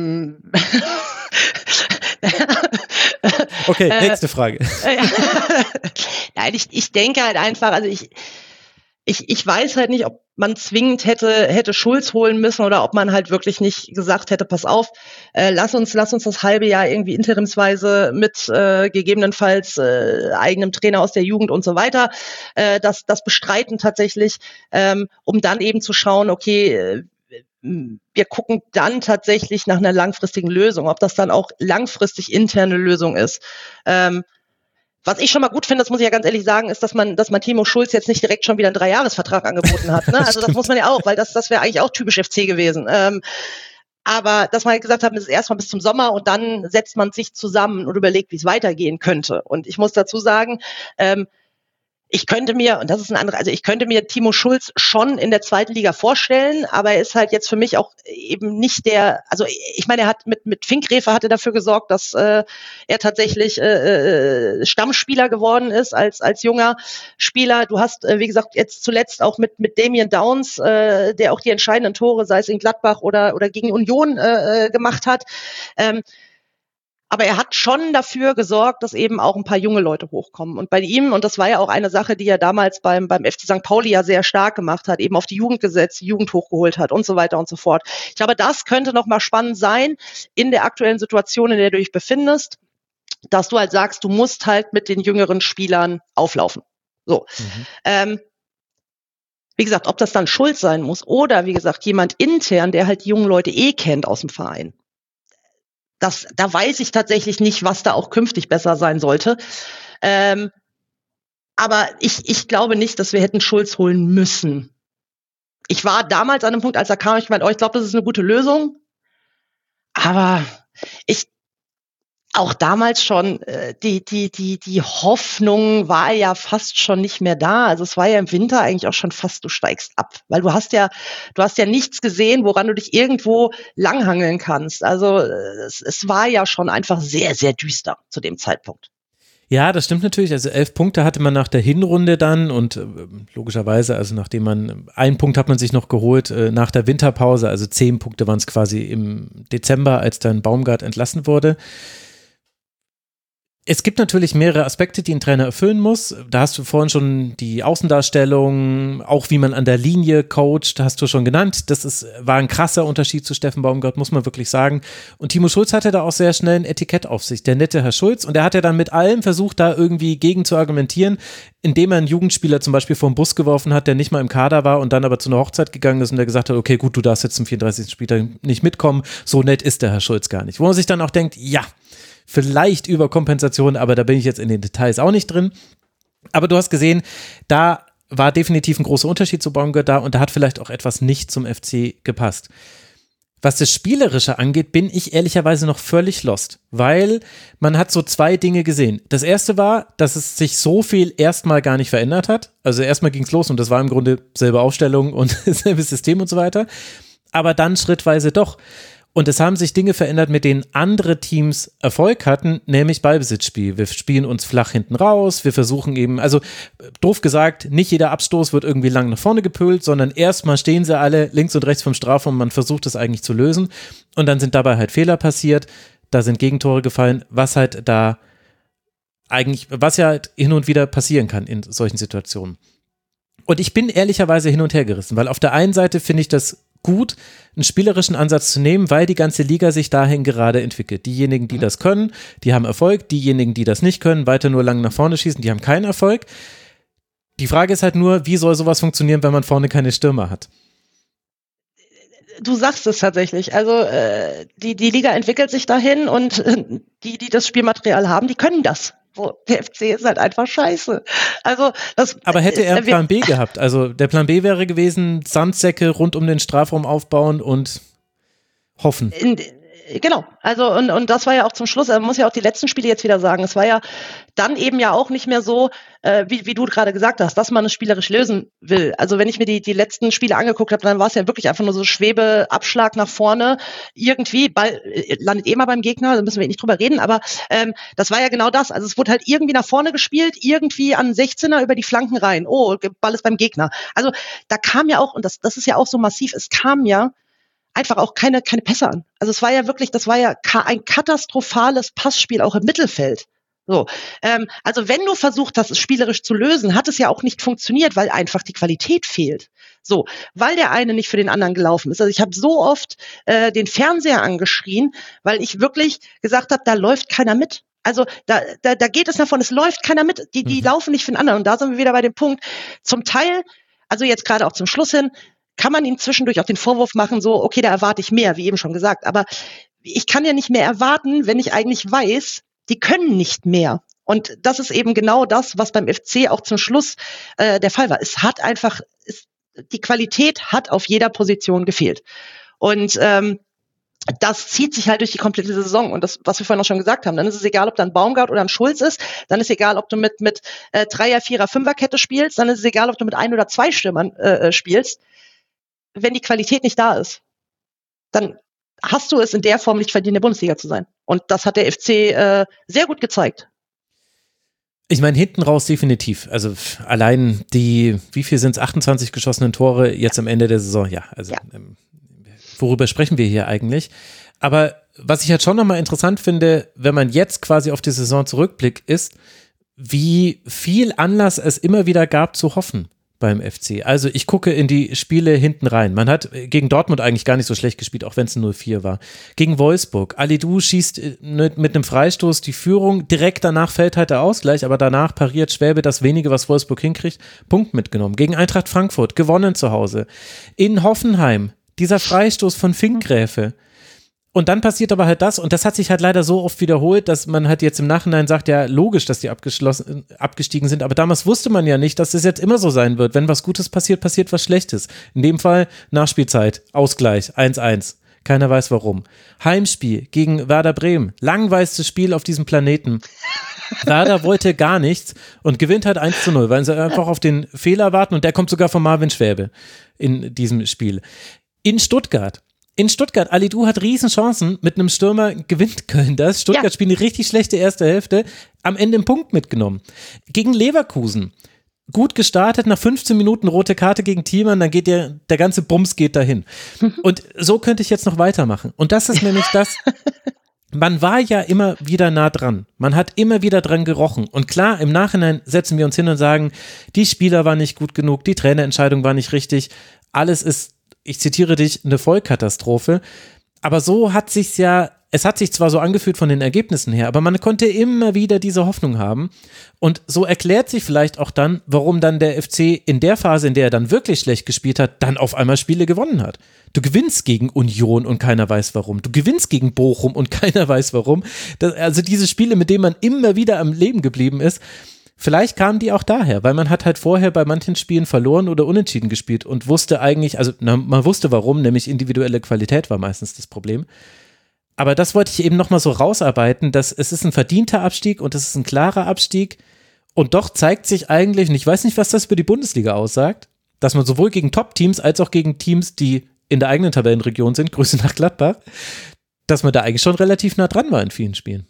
A: okay, nächste Frage.
D: Nein, ich denke halt einfach, also ich weiß halt nicht, ob man zwingend hätte Schulz holen müssen oder ob man halt wirklich nicht gesagt hätte, pass auf, lass uns das halbe Jahr irgendwie interimsweise mit gegebenenfalls eigenem Trainer aus der Jugend und so weiter, das bestreiten tatsächlich, um dann eben zu schauen, okay, wir gucken dann tatsächlich nach einer langfristigen Lösung, ob das dann auch langfristig interne Lösung ist. Was ich schon mal gut finde, das muss ich ja ganz ehrlich sagen, ist, dass man Timo Schulz jetzt nicht direkt schon wieder einen 3-Jahres-Vertrag angeboten hat. Ne? Also das muss man ja auch, weil das wäre eigentlich auch typisch FC gewesen. Aber dass man halt gesagt hat, es ist erstmal bis zum Sommer und dann setzt man sich zusammen und überlegt, wie es weitergehen könnte. Und ich muss dazu sagen, ich könnte mir Timo Schulz schon in der zweiten Liga vorstellen, aber er ist halt jetzt für mich auch eben nicht also ich meine, er hat mit Finkgräfe hat er dafür gesorgt, dass er tatsächlich Stammspieler geworden ist als junger Spieler. Du hast, wie gesagt, jetzt zuletzt auch mit Damien Downs, der auch die entscheidenden Tore, sei es in Gladbach oder gegen Union gemacht hat. Aber er hat schon dafür gesorgt, dass eben auch ein paar junge Leute hochkommen. Und bei ihm, und das war ja auch eine Sache, die er damals beim FC St. Pauli ja sehr stark gemacht hat, eben auf die Jugend gesetzt, die Jugend hochgeholt hat und so weiter und so fort. Ich glaube, das könnte noch mal spannend sein in der aktuellen Situation, in der du dich befindest, dass du halt sagst, du musst halt mit den jüngeren Spielern auflaufen. So. Wie gesagt, ob das dann Schulz sein muss oder, wie gesagt, jemand intern, der halt die jungen Leute kennt aus dem Verein. Da weiß ich tatsächlich nicht, was da auch künftig besser sein sollte. Aber ich glaube nicht, dass wir hätten Schulz holen müssen. Ich war damals an einem Punkt, als er kam, ich glaube, das ist eine gute Lösung. Aber auch damals schon, die Hoffnung war ja fast schon nicht mehr da. Also es war ja im Winter eigentlich auch schon fast, du steigst ab. Weil du hast ja nichts gesehen, woran du dich irgendwo langhangeln kannst. Also es war ja schon einfach sehr, sehr düster zu dem Zeitpunkt.
A: Ja, das stimmt natürlich. Also 11 Punkte hatte man nach der Hinrunde dann und logischerweise, also nachdem einen Punkt hat man sich noch geholt nach der Winterpause, also 10 Punkte waren es quasi im Dezember, als dann Baumgart entlassen wurde. Es gibt natürlich mehrere Aspekte, die ein Trainer erfüllen muss. Da hast du vorhin schon die Außendarstellung, auch wie man an der Linie coacht, hast du schon genannt. War ein krasser Unterschied zu Steffen Baumgart, muss man wirklich sagen. Und Timo Schulz hatte da auch sehr schnell ein Etikett auf sich, der nette Herr Schulz. Und er hat ja dann mit allem versucht, da irgendwie gegen zu argumentieren, indem er einen Jugendspieler zum Beispiel vor den Bus geworfen hat, der nicht mal im Kader war und dann aber zu einer Hochzeit gegangen ist und der gesagt hat, okay, gut, du darfst jetzt zum 34. Spieltag nicht mitkommen. So nett ist der Herr Schulz gar nicht. Wo man sich dann auch denkt, ja, vielleicht Überkompensation, aber da bin ich jetzt in den Details auch nicht drin. Aber du hast gesehen, da war definitiv ein großer Unterschied zu Baumgart da und da hat vielleicht auch etwas nicht zum FC gepasst. Was das Spielerische angeht, bin ich ehrlicherweise noch völlig lost, weil man hat so zwei Dinge gesehen. Das erste war, dass es sich so viel erstmal gar nicht verändert hat. Also erstmal ging es los und das war im Grunde selbe Aufstellung und selbes System und so weiter. Aber dann schrittweise doch. Und es haben sich Dinge verändert, mit denen andere Teams Erfolg hatten, nämlich Ballbesitzspiel. Wir spielen uns flach hinten raus, wir versuchen eben, also doof gesagt, nicht jeder Abstoß wird irgendwie lang nach vorne gepölt, sondern erstmal stehen sie alle links und rechts vom Strafraum, man versucht es eigentlich zu lösen und dann sind dabei halt Fehler passiert, da sind Gegentore gefallen, was ja halt hin und wieder passieren kann in solchen Situationen. Und ich bin ehrlicherweise hin und her gerissen, weil auf der einen Seite finde ich das gut, einen spielerischen Ansatz zu nehmen, weil die ganze Liga sich dahin gerade entwickelt. Diejenigen, die das können, die haben Erfolg. Diejenigen, die das nicht können, weiter nur lang nach vorne schießen, die haben keinen Erfolg. Die Frage ist halt nur, wie soll sowas funktionieren, wenn man vorne keine Stürmer hat?
D: Du sagst es tatsächlich. Also die Liga entwickelt sich dahin und die das Spielmaterial haben, die können das. Der FC ist halt einfach scheiße. Also
A: aber hätte er einen Plan B gehabt? Also der Plan B wäre gewesen, Sandsäcke rund um den Strafraum aufbauen und hoffen.
D: Genau, also und das war ja auch zum Schluss, man muss ja auch die letzten Spiele jetzt wieder sagen, es war ja dann eben ja auch nicht mehr so, wie du gerade gesagt hast, dass man es spielerisch lösen will. Also wenn ich mir die letzten Spiele angeguckt habe, dann war es ja wirklich einfach nur so Schwebeabschlag nach vorne, irgendwie, Ball landet mal beim Gegner, da müssen wir nicht drüber reden, aber das war ja genau das, also es wurde halt irgendwie nach vorne gespielt, irgendwie an 16er über die Flanken rein, oh, Ball ist beim Gegner. Also da kam ja auch, und das ist ja auch so massiv, es kam ja einfach auch keine Pässe an. Also es war ja wirklich, das war ja ein katastrophales Passspiel auch im Mittelfeld. So, also wenn du versucht hast, es spielerisch zu lösen, hat es ja auch nicht funktioniert, weil einfach die Qualität fehlt. So, weil der eine nicht für den anderen gelaufen ist. Also ich habe so oft den Fernseher angeschrien, weil ich wirklich gesagt habe, da läuft keiner mit. Also da geht es davon, es läuft keiner mit. Die laufen nicht für den anderen. Und da sind wir wieder bei dem Punkt, zum Teil, also jetzt gerade auch zum Schluss hin, kann man ihm zwischendurch auch den Vorwurf machen, so, okay, da erwarte ich mehr, wie eben schon gesagt. Aber ich kann ja nicht mehr erwarten, wenn ich eigentlich weiß, die können nicht mehr. Und das ist eben genau das, was beim FC auch zum Schluss der Fall war. Die Qualität hat auf jeder Position gefehlt. Und das zieht sich halt durch die komplette Saison. Und das, was wir vorhin auch schon gesagt haben, dann ist es egal, ob da ein Baumgart oder ein Schulz ist, dann ist es egal, ob du mit Dreier-, Vierer-, Fünferkette spielst, dann ist es egal, ob du mit 1 oder 2 Stürmern spielst. Wenn die Qualität nicht da ist, dann hast du es in der Form nicht verdient, in der Bundesliga zu sein. Und das hat der FC sehr gut gezeigt.
A: Ich meine, hinten raus definitiv. Also allein wie viel sind es, 28 geschossenen Tore jetzt am Ende der Saison? Ja, also worüber sprechen wir hier eigentlich? Aber was ich halt schon nochmal interessant finde, wenn man jetzt quasi auf die Saison zurückblickt, ist, wie viel Anlass es immer wieder gab zu hoffen beim FC. Also ich gucke in die Spiele hinten rein. Man hat gegen Dortmund eigentlich gar nicht so schlecht gespielt, auch wenn es ein 0-4 war. Gegen Wolfsburg. Alidou schießt mit einem Freistoß die Führung. Direkt danach fällt halt der Ausgleich, aber danach pariert Schwäbe das wenige, was Wolfsburg hinkriegt. Punkt mitgenommen. Gegen Eintracht Frankfurt. Gewonnen zu Hause. In Hoffenheim. Dieser Freistoß von Finkgräfe. Und dann passiert aber halt das, und das hat sich halt leider so oft wiederholt, dass man halt jetzt im Nachhinein sagt, ja, logisch, dass die abgestiegen sind, aber damals wusste man ja nicht, dass das jetzt immer so sein wird. Wenn was Gutes passiert, passiert was Schlechtes. In dem Fall Nachspielzeit, Ausgleich, 1-1. Keiner weiß warum. Heimspiel gegen Werder Bremen. Langweilistes Spiel auf diesem Planeten. Werder wollte gar nichts und gewinnt halt 1-0, weil sie einfach auf den Fehler warten, und der kommt sogar von Marvin Schwäbe in diesem Spiel. In Stuttgart, Alidou hat Riesenchancen, mit einem Stürmer gewinnt Köln das. Stuttgart spielt eine richtig schlechte erste Hälfte, am Ende einen Punkt mitgenommen. Gegen Leverkusen, gut gestartet, nach 15 Minuten rote Karte gegen Thielmann, dann geht der ganze Bums geht dahin. Und so könnte ich jetzt noch weitermachen. Und das ist nämlich das, man war ja immer wieder nah dran. Man hat immer wieder dran gerochen. Und klar, im Nachhinein setzen wir uns hin und sagen, die Spieler waren nicht gut genug, die Trainerentscheidung war nicht richtig. Alles ist, ich zitiere dich, eine Vollkatastrophe. Aber so hat sich's ja, es hat sich zwar so angefühlt von den Ergebnissen her, aber man konnte immer wieder diese Hoffnung haben. Und so erklärt sich vielleicht auch dann, warum dann der FC in der Phase, in der er dann wirklich schlecht gespielt hat, dann auf einmal Spiele gewonnen hat. Du gewinnst gegen Union und keiner weiß warum. Du gewinnst gegen Bochum und keiner weiß warum. Also diese Spiele, mit denen man immer wieder am Leben geblieben ist, vielleicht kamen die auch daher, weil man hat halt vorher bei manchen Spielen verloren oder unentschieden gespielt und wusste eigentlich, also man wusste warum, nämlich individuelle Qualität war meistens das Problem. Aber das wollte ich eben nochmal so rausarbeiten, dass es ist ein verdienter Abstieg und es ist ein klarer Abstieg und doch zeigt sich eigentlich, und ich weiß nicht, was das für die Bundesliga aussagt, dass man sowohl gegen Top-Teams als auch gegen Teams, die in der eigenen Tabellenregion sind, Grüße nach Gladbach, dass man da eigentlich schon relativ nah dran war in vielen Spielen.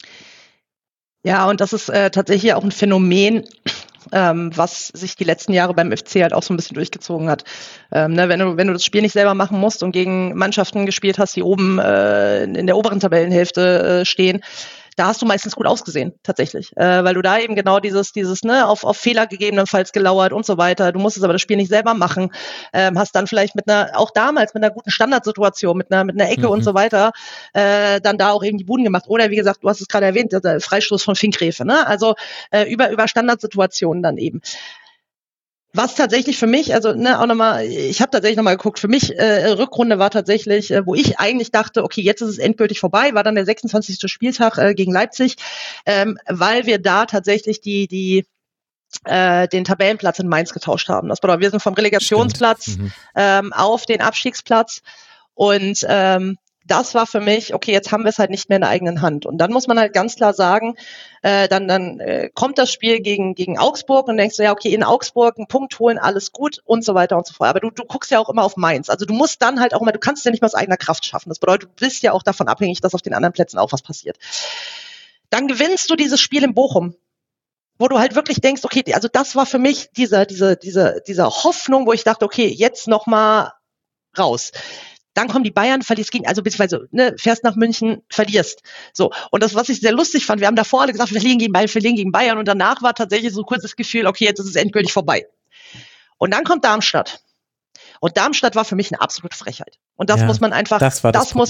D: Ja, und das ist tatsächlich auch ein Phänomen, was sich die letzten Jahre beim FC halt auch so ein bisschen durchgezogen hat. Wenn du das Spiel nicht selber machen musst und gegen Mannschaften gespielt hast, die oben in der oberen Tabellenhälfte stehen, da hast du meistens gut ausgesehen, tatsächlich. Weil du da eben genau dieses auf Fehler gegebenenfalls gelauert und so weiter. Du musstest aber das Spiel nicht selber machen. Hast dann vielleicht auch damals mit einer guten Standardsituation, mit einer Ecke und so weiter, dann da auch eben die Buden gemacht. Oder wie gesagt, du hast es gerade erwähnt, der Freistoß von Finkgräfe, ne? Also über Standardsituationen dann eben. Was tatsächlich für mich, also auch nochmal, ich habe tatsächlich nochmal geguckt, für mich Rückrunde war tatsächlich, wo ich eigentlich dachte, okay, jetzt ist es endgültig vorbei, war dann der 26. Spieltag gegen Leipzig, weil wir da tatsächlich den Tabellenplatz in Mainz getauscht haben. Das bedeutet, wir sind vom Relegationsplatz auf den Abstiegsplatz und das war für mich, okay, jetzt haben wir es halt nicht mehr in der eigenen Hand. Und dann muss man halt ganz klar sagen, dann kommt das Spiel gegen Augsburg und denkst du, ja, okay, in Augsburg einen Punkt holen, alles gut und so weiter und so fort. Aber du guckst ja auch immer auf Mainz. Also du musst dann halt auch immer, du kannst es ja nicht mehr aus eigener Kraft schaffen. Das bedeutet, du bist ja auch davon abhängig, dass auf den anderen Plätzen auch was passiert. Dann gewinnst du dieses Spiel in Bochum, wo du halt wirklich denkst, okay, also das war für mich diese Hoffnung, wo ich dachte, okay, jetzt noch mal raus. Dann kommen die Bayern, verlierst beziehungsweise fährst nach München, verlierst. So. Und das, was ich sehr lustig fand, wir haben davor alle gesagt, wir verlieren gegen Bayern und danach war tatsächlich so ein kurzes Gefühl, okay, jetzt ist es endgültig vorbei. Und dann kommt Darmstadt. Und Darmstadt war für mich eine absolute Frechheit. Und das muss man einfach, das war das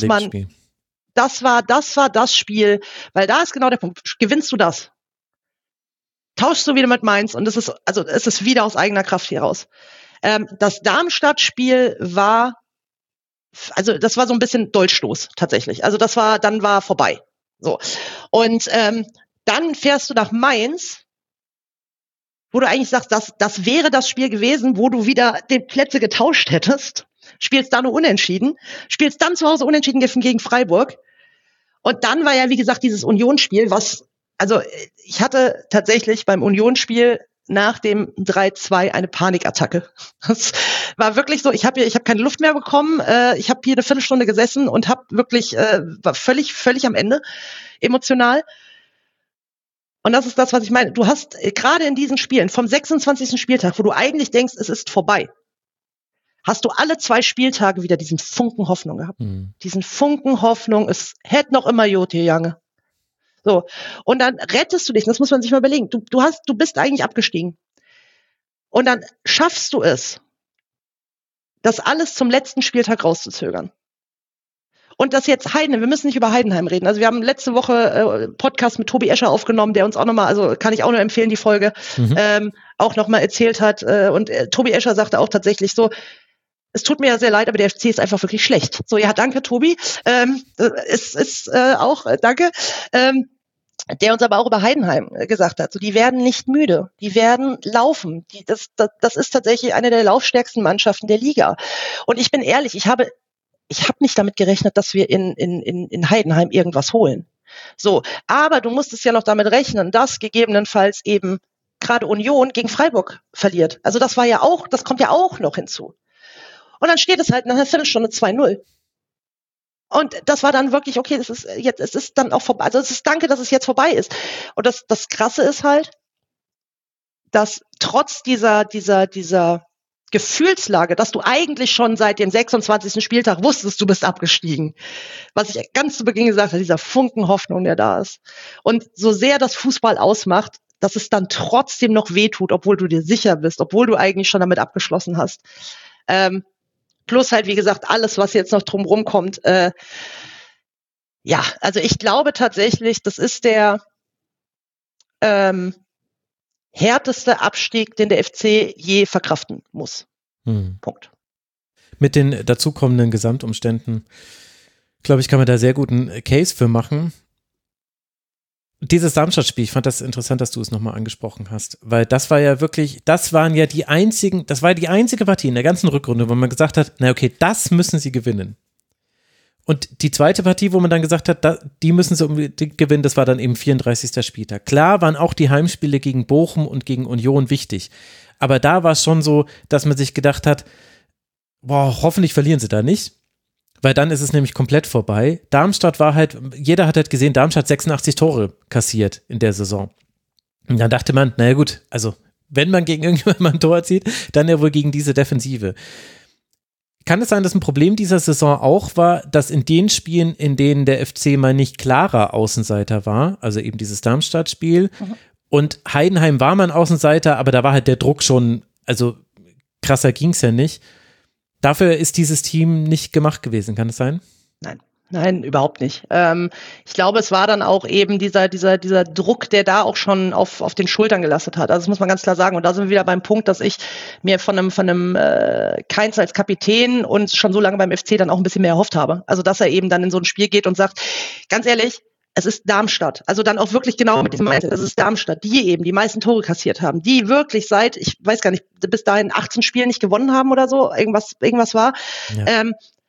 D: Spiel, weil da ist genau der Punkt. Gewinnst du das? Tauschst du wieder mit Mainz und es ist wieder aus eigener Kraft hier raus. Das Darmstadt-Spiel war das war so ein bisschen Dolchstoß tatsächlich. Also dann war vorbei. So. Und dann fährst du nach Mainz, wo du eigentlich sagst, das wäre das Spiel gewesen, wo du wieder die Plätze getauscht hättest, spielst da nur unentschieden, spielst dann zu Hause unentschieden gegen Freiburg. Und dann war ja, wie gesagt, dieses Unionsspiel, ich hatte tatsächlich beim Unionsspiel nach dem 3-2 eine Panikattacke. Das war wirklich so, ich habe keine Luft mehr bekommen, ich habe hier eine Viertelstunde gesessen und habe wirklich, war völlig am Ende, emotional. Und das ist das, was ich meine. Du hast gerade in diesen Spielen vom 26. Spieltag, wo du eigentlich denkst, es ist vorbei, hast du alle 2 Spieltage wieder diesen Funken Hoffnung gehabt. Diesen Funken Hoffnung, es hätte noch immer Jote Jange. So. Und dann rettest du dich, das muss man sich mal überlegen. Du bist eigentlich abgestiegen. Und dann schaffst du es, das alles zum letzten Spieltag rauszuzögern. Und das jetzt wir müssen nicht über Heidenheim reden. Also wir haben letzte Woche Podcast mit Tobi Escher aufgenommen, der uns auch nochmal, also kann ich auch nur empfehlen, die Folge, auch nochmal erzählt hat. Und Tobi Escher sagte auch tatsächlich so, es tut mir ja sehr leid, aber der FC ist einfach wirklich schlecht. So, ja, danke, Tobi. Es ist auch, danke. Der uns aber auch über Heidenheim gesagt hat, so, die werden nicht müde, die werden laufen. Das ist tatsächlich eine der laufstärksten Mannschaften der Liga. Und ich bin ehrlich, ich habe nicht damit gerechnet, dass wir in Heidenheim irgendwas holen. So, aber du musst es ja noch damit rechnen, dass gegebenenfalls eben gerade Union gegen Freiburg verliert. Also das kommt ja auch noch hinzu. Und dann steht es halt nach einer Viertelstunde 2-0. Und das war dann wirklich, okay, es ist dann auch vorbei. Also danke, dass es jetzt vorbei ist. Und das Krasse ist halt, dass trotz dieser Gefühlslage, dass du eigentlich schon seit dem 26. Spieltag wusstest, du bist abgestiegen. Was ich ganz zu Beginn gesagt habe, dieser Funken Hoffnung, der da ist. Und so sehr das Fußball ausmacht, dass es dann trotzdem noch wehtut, obwohl du dir sicher bist, obwohl du eigentlich schon damit abgeschlossen hast. Plus halt, wie gesagt, alles, was jetzt noch drumherum kommt. Ja, also ich glaube tatsächlich, das ist der härteste Abstieg, den der FC je verkraften muss. Punkt.
A: Mit den dazukommenden Gesamtumständen, glaube ich, kann man da sehr guten Case für machen. Dieses Darmstadt-Spiel, ich fand das interessant, dass du es nochmal angesprochen hast, weil das war ja wirklich, das war die einzige Partie in der ganzen Rückrunde, wo man gesagt hat, na okay, das müssen sie gewinnen. Und die zweite Partie, wo man dann gesagt hat, die müssen sie unbedingt gewinnen, das war dann eben 34. Spieltag. Klar waren auch die Heimspiele gegen Bochum und gegen Union wichtig, aber da war es schon so, dass man sich gedacht hat, boah, hoffentlich verlieren sie da nicht, weil dann ist es nämlich komplett vorbei. Darmstadt war halt, jeder hat halt gesehen, Darmstadt 86 Tore kassiert in der Saison. Und dann dachte man, naja gut, also wenn man gegen irgendjemanden mal ein Tor erzielt, dann ja wohl gegen diese Defensive. Kann es sein, dass ein Problem dieser Saison auch war, dass in den Spielen, in denen der FC mal nicht klarer Außenseiter war, also eben dieses Darmstadt-Spiel, und Heidenheim war man Außenseiter, aber da war halt der Druck schon, also krasser ging es ja nicht. Dafür ist dieses Team nicht gemacht gewesen, kann es sein?
D: Nein, überhaupt nicht. Ich glaube, es war dann auch eben dieser Druck, der da auch schon auf den Schultern gelastet hat. Also das muss man ganz klar sagen. Und da sind wir wieder beim Punkt, dass ich mir von einem Kainz als Kapitän und schon so lange beim FC dann auch ein bisschen mehr erhofft habe. Also dass er eben dann in so ein Spiel geht und sagt, ganz ehrlich, es ist Darmstadt. Also dann auch wirklich genau mit diesem Mindset. Es ist Darmstadt, die eben die meisten Tore kassiert haben, die wirklich seit, ich weiß gar nicht, bis dahin 18 Spielen nicht gewonnen haben oder so, irgendwas war. Ja.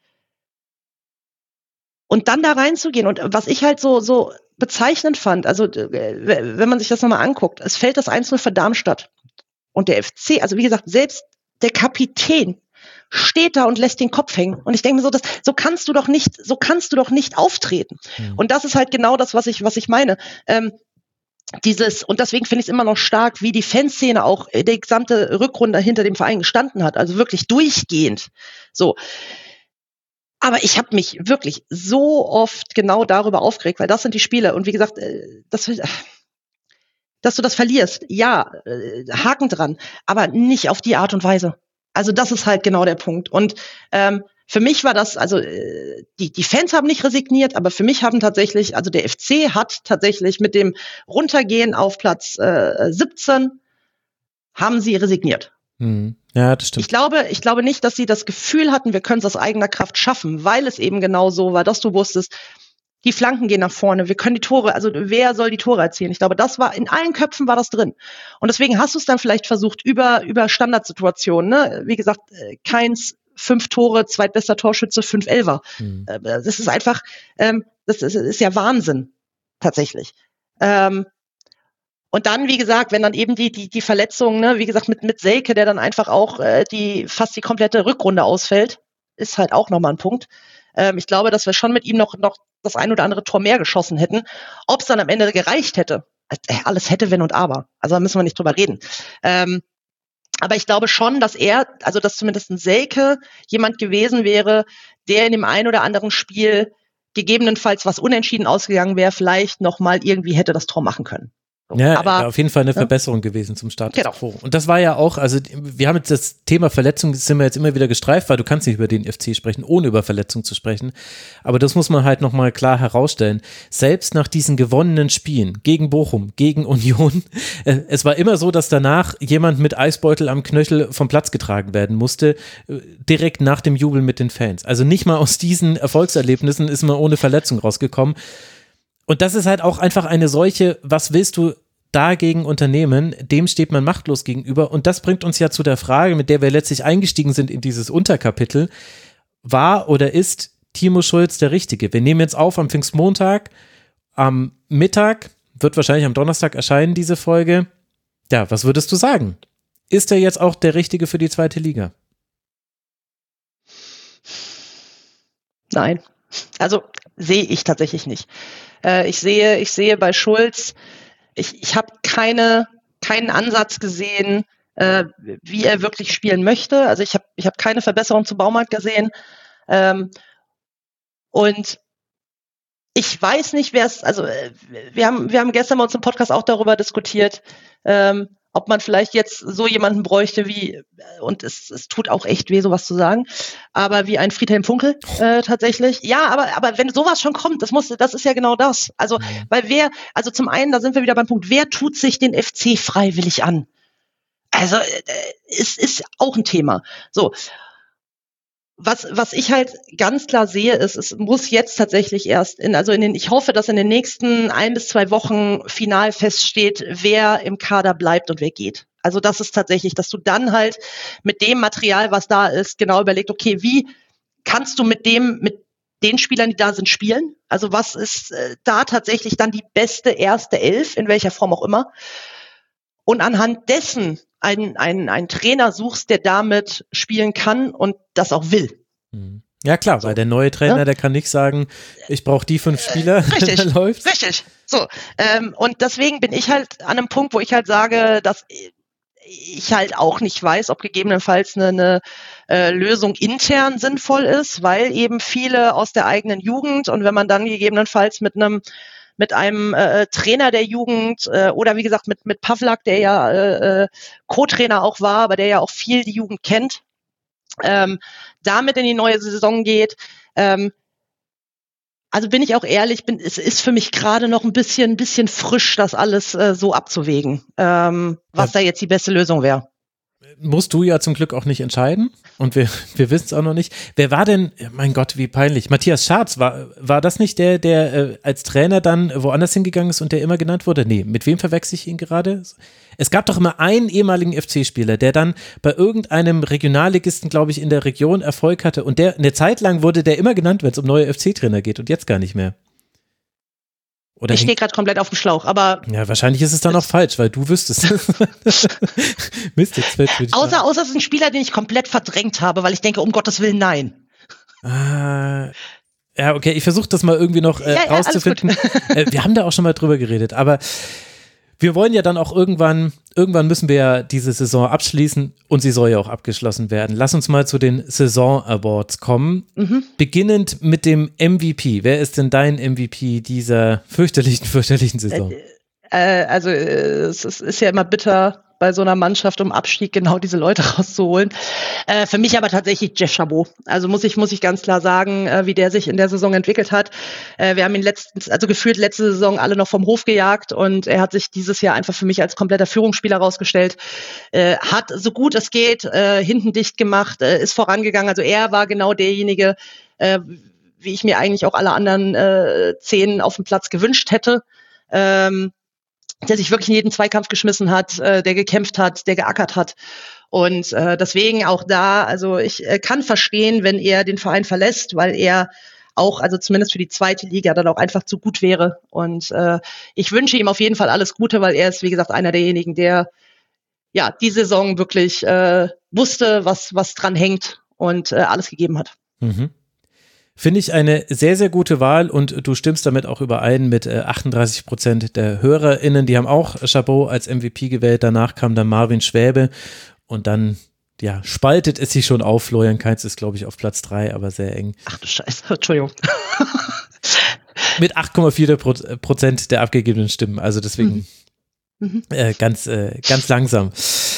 D: Und dann da reinzugehen und was ich halt so bezeichnend fand, also wenn man sich das nochmal anguckt, es fällt das 1-0 für Darmstadt und der FC, also wie gesagt, selbst der Kapitän steht da und lässt den Kopf hängen und ich denke mir so, so kannst du doch nicht auftreten. Und das ist halt genau das, was ich meine. Und deswegen finde ich es immer noch stark, wie die Fanszene auch die gesamte Rückrunde hinter dem Verein gestanden hat, also wirklich durchgehend. So. Aber ich habe mich wirklich so oft genau darüber aufgeregt, weil das sind die Spiele. Und wie gesagt, dass du das verlierst, ja, Haken dran, aber nicht auf die Art und Weise. Also das ist halt genau der Punkt. Und für mich war das, also die Fans haben nicht resigniert, aber für mich haben tatsächlich, also der FC hat tatsächlich mit dem Runtergehen auf Platz 17, haben sie resigniert.
A: Ja, das stimmt.
D: Ich glaube nicht, dass sie das Gefühl hatten, wir können es aus eigener Kraft schaffen, weil es eben genau so war, dass du wusstest, die Flanken gehen nach vorne, wir können die Tore, also wer soll die Tore erzielen? Ich glaube, das war, in allen Köpfen war das drin. Und deswegen hast du es dann vielleicht versucht, über Standardsituationen, ne? Wie gesagt, Kainz 5 Tore, zweitbester Torschütze, 5 Elfer. Das ist einfach, das ist ja Wahnsinn, tatsächlich. Und dann, wie gesagt, wenn dann eben die Verletzungen, ne, wie gesagt, mit Selke, der dann einfach auch fast die komplette Rückrunde ausfällt, ist halt auch nochmal ein Punkt. Ich glaube, dass wir schon mit ihm noch das ein oder andere Tor mehr geschossen hätten. Ob es dann am Ende gereicht hätte, alles hätte, wenn und aber. Also da müssen wir nicht drüber reden. Aber ich glaube schon, dass dass zumindest ein Selke jemand gewesen wäre, der in dem ein oder anderen Spiel gegebenenfalls, was unentschieden ausgegangen wäre, vielleicht nochmal irgendwie hätte das Tor machen können.
A: Ja, aber auf jeden Fall eine Verbesserung gewesen zum Status quo. Und das war ja auch, also wir haben jetzt das Thema Verletzung, das sind wir jetzt immer wieder gestreift, weil du kannst nicht über den FC sprechen, ohne über Verletzung zu sprechen. Aber das muss man halt nochmal klar herausstellen. Selbst nach diesen gewonnenen Spielen gegen Bochum, gegen Union, es war immer so, dass danach jemand mit Eisbeutel am Knöchel vom Platz getragen werden musste, direkt nach dem Jubel mit den Fans. Also nicht mal aus diesen Erfolgserlebnissen ist man ohne Verletzung rausgekommen. Und das ist halt auch einfach eine solche, was willst du dagegen unternehmen, dem steht man machtlos gegenüber. Und das bringt uns ja zu der Frage, mit der wir letztlich eingestiegen sind in dieses Unterkapitel. War oder ist Timo Schulz der Richtige? Wir nehmen jetzt auf am Pfingstmontag, am Mittag, wird wahrscheinlich am Donnerstag erscheinen diese Folge. Ja, was würdest du sagen? Ist er jetzt auch der Richtige für die zweite Liga?
D: Nein, also sehe ich tatsächlich nicht. Ich sehe bei Schulz, ich habe keinen Ansatz gesehen, wie er wirklich spielen möchte. Also ich hab keine Verbesserung zu Baumann gesehen. Und ich weiß nicht, wir haben gestern bei uns im Podcast auch darüber diskutiert, ob man vielleicht jetzt so jemanden bräuchte wie, und es tut auch echt weh, sowas zu sagen, aber wie ein Friedhelm Funkel tatsächlich. Ja, aber wenn sowas schon kommt, das ist ja genau das. Also, also zum einen, da sind wir wieder beim Punkt, wer tut sich den FC freiwillig an? Also, ist auch ein Thema. So. Was ich halt ganz klar sehe, ist, es muss jetzt tatsächlich ich hoffe, dass in den nächsten 1 bis 2 Wochen final feststeht, wer im Kader bleibt und wer geht. Also das ist tatsächlich, dass du dann halt mit dem Material, was da ist, genau überlegt, okay, wie kannst du mit den Spielern, die da sind, spielen? Also was ist da tatsächlich dann die beste erste Elf, in welcher Form auch immer? Und anhand dessen einen Trainer suchst, der damit spielen kann und das auch will.
A: Ja klar, weil der neue Trainer, der kann nicht sagen, ich brauche die 5 Spieler, dann läuft's.
D: Richtig. So, und deswegen bin ich halt an einem Punkt, wo ich halt sage, dass ich halt auch nicht weiß, ob gegebenenfalls eine Lösung intern sinnvoll ist, weil eben viele aus der eigenen Jugend, und wenn man dann gegebenenfalls mit einem Trainer der Jugend oder wie gesagt mit Pavlak, der ja Co-Trainer auch war, aber der ja auch viel die Jugend kennt, damit in die neue Saison geht. Also bin ich auch ehrlich, es ist für mich gerade noch ein bisschen frisch, das alles so abzuwägen, was da jetzt die beste Lösung wäre.
A: Musst du ja zum Glück auch nicht entscheiden und wir wissen es auch noch nicht. Wer war denn, mein Gott, wie peinlich, Matthias Scharz, war das nicht der als Trainer dann woanders hingegangen ist und der immer genannt wurde? Nee, mit wem verwechsel ich ihn gerade? Es gab doch immer einen ehemaligen FC-Spieler, der dann bei irgendeinem Regionalligisten, glaube ich, in der Region Erfolg hatte und eine Zeit lang wurde der immer genannt, wenn es um neue FC-Trainer geht und jetzt gar nicht mehr. Oder
D: ich stehe gerade komplett auf dem Schlauch, aber...
A: Ja, wahrscheinlich ist es dann auch falsch, weil du wüsstest. Mist, jetzt fällt mir
D: außer es ist ein Spieler, den ich komplett verdrängt habe, weil ich denke, um Gottes Willen, nein.
A: Ja, okay, ich versuche das mal irgendwie noch rauszufinden. Wir haben da auch schon mal drüber geredet, aber wir wollen ja dann auch irgendwann müssen wir ja diese Saison abschließen und sie soll ja auch abgeschlossen werden. Lass uns mal zu den Saison Awards kommen. Beginnend mit dem MVP. Wer ist denn dein MVP dieser fürchterlichen Saison?
D: Also es ist ja immer bitter bei so einer Mannschaft, um Abstieg genau diese Leute rauszuholen. Für mich aber tatsächlich Jeff Chabot. Also muss ich ganz klar sagen, wie der sich in der Saison entwickelt hat. Wir haben ihn gefühlt letzte Saison alle noch vom Hof gejagt und er hat sich dieses Jahr einfach für mich als kompletter Führungsspieler rausgestellt. Hat so gut es geht hinten dicht gemacht, ist vorangegangen. Also er war genau derjenige, wie ich mir eigentlich auch alle anderen 10 auf dem Platz gewünscht hätte. Der sich wirklich in jeden Zweikampf geschmissen hat, der gekämpft hat, der geackert hat. Und deswegen auch da, also ich kann verstehen, wenn er den Verein verlässt, weil er auch, also zumindest für die zweite Liga, dann auch einfach zu gut wäre. Und ich wünsche ihm auf jeden Fall alles Gute, weil er ist, wie gesagt, einer derjenigen, der ja die Saison wirklich wusste, was dran hängt und alles gegeben hat.
A: Finde ich eine sehr, sehr gute Wahl und du stimmst damit auch überein mit 38% der HörerInnen, die haben auch Chabot als MVP gewählt, danach kam dann Marvin Schwäbe und dann, ja, spaltet es sich schon auf. Florian Kainz ist, glaube ich, auf Platz 3, aber sehr eng.
D: Ach du Scheiße, Entschuldigung.
A: Mit 8,4% der abgegebenen Stimmen, also deswegen ganz langsam.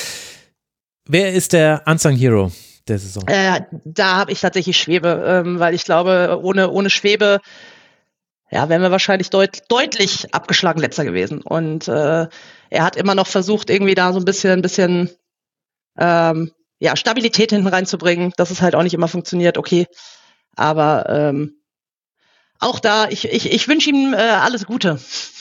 A: Wer ist der Unsung Hero der Saison?
D: Da habe ich tatsächlich Schwäbe, weil ich glaube, ohne Schwäbe wären wir wahrscheinlich deutlich abgeschlagen letzter gewesen. Und er hat immer noch versucht, irgendwie da so ein bisschen Stabilität hinten reinzubringen, dass es halt auch nicht immer funktioniert, okay. Aber auch da, ich wünsche ihm alles Gute.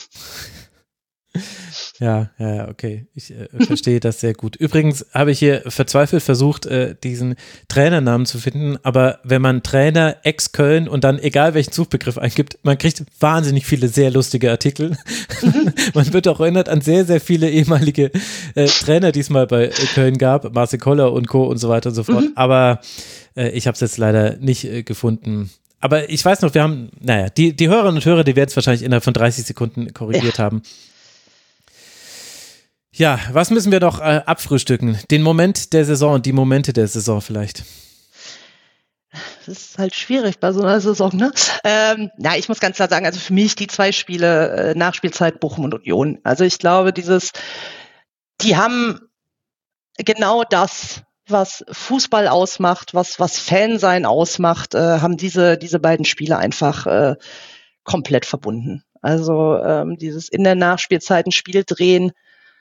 A: Ja, okay. Ich verstehe das sehr gut. Übrigens habe ich hier verzweifelt versucht, diesen Trainernamen zu finden, aber wenn man Trainer ex-Köln und dann egal welchen Suchbegriff eingibt, man kriegt wahnsinnig viele sehr lustige Artikel. Man wird auch erinnert an sehr, sehr viele ehemalige Trainer, die es mal bei Köln gab, Marcel Koller und Co. und so weiter und so fort. Aber ich habe es jetzt leider nicht gefunden. Aber ich weiß noch, wir haben, die Hörerinnen und Hörer, die werden es wahrscheinlich innerhalb von 30 Sekunden korrigiert haben. Ja, was müssen wir noch abfrühstücken? Den Moment der Saison und die Momente der Saison vielleicht.
D: Das ist halt schwierig bei so einer Saison, ne? Ich muss ganz klar sagen, also für mich die 2 Spiele Nachspielzeit Bochum und Union. Also ich glaube, die haben genau das, was Fußball ausmacht, was Fansein ausmacht, haben diese beiden Spiele einfach komplett verbunden. Also dieses in der Nachspielzeit ein Spiel drehen,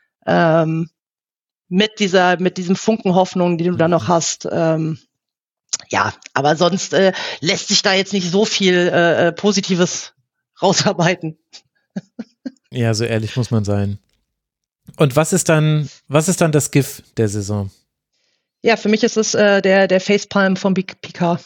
D: mit diesem Funken Hoffnung, die du da noch hast. Aber sonst lässt sich da jetzt nicht so viel Positives rausarbeiten.
A: Ja, so ehrlich muss man sein. Und was ist dann das GIF der Saison?
D: Ja, für mich ist es der Facepalm von Picard.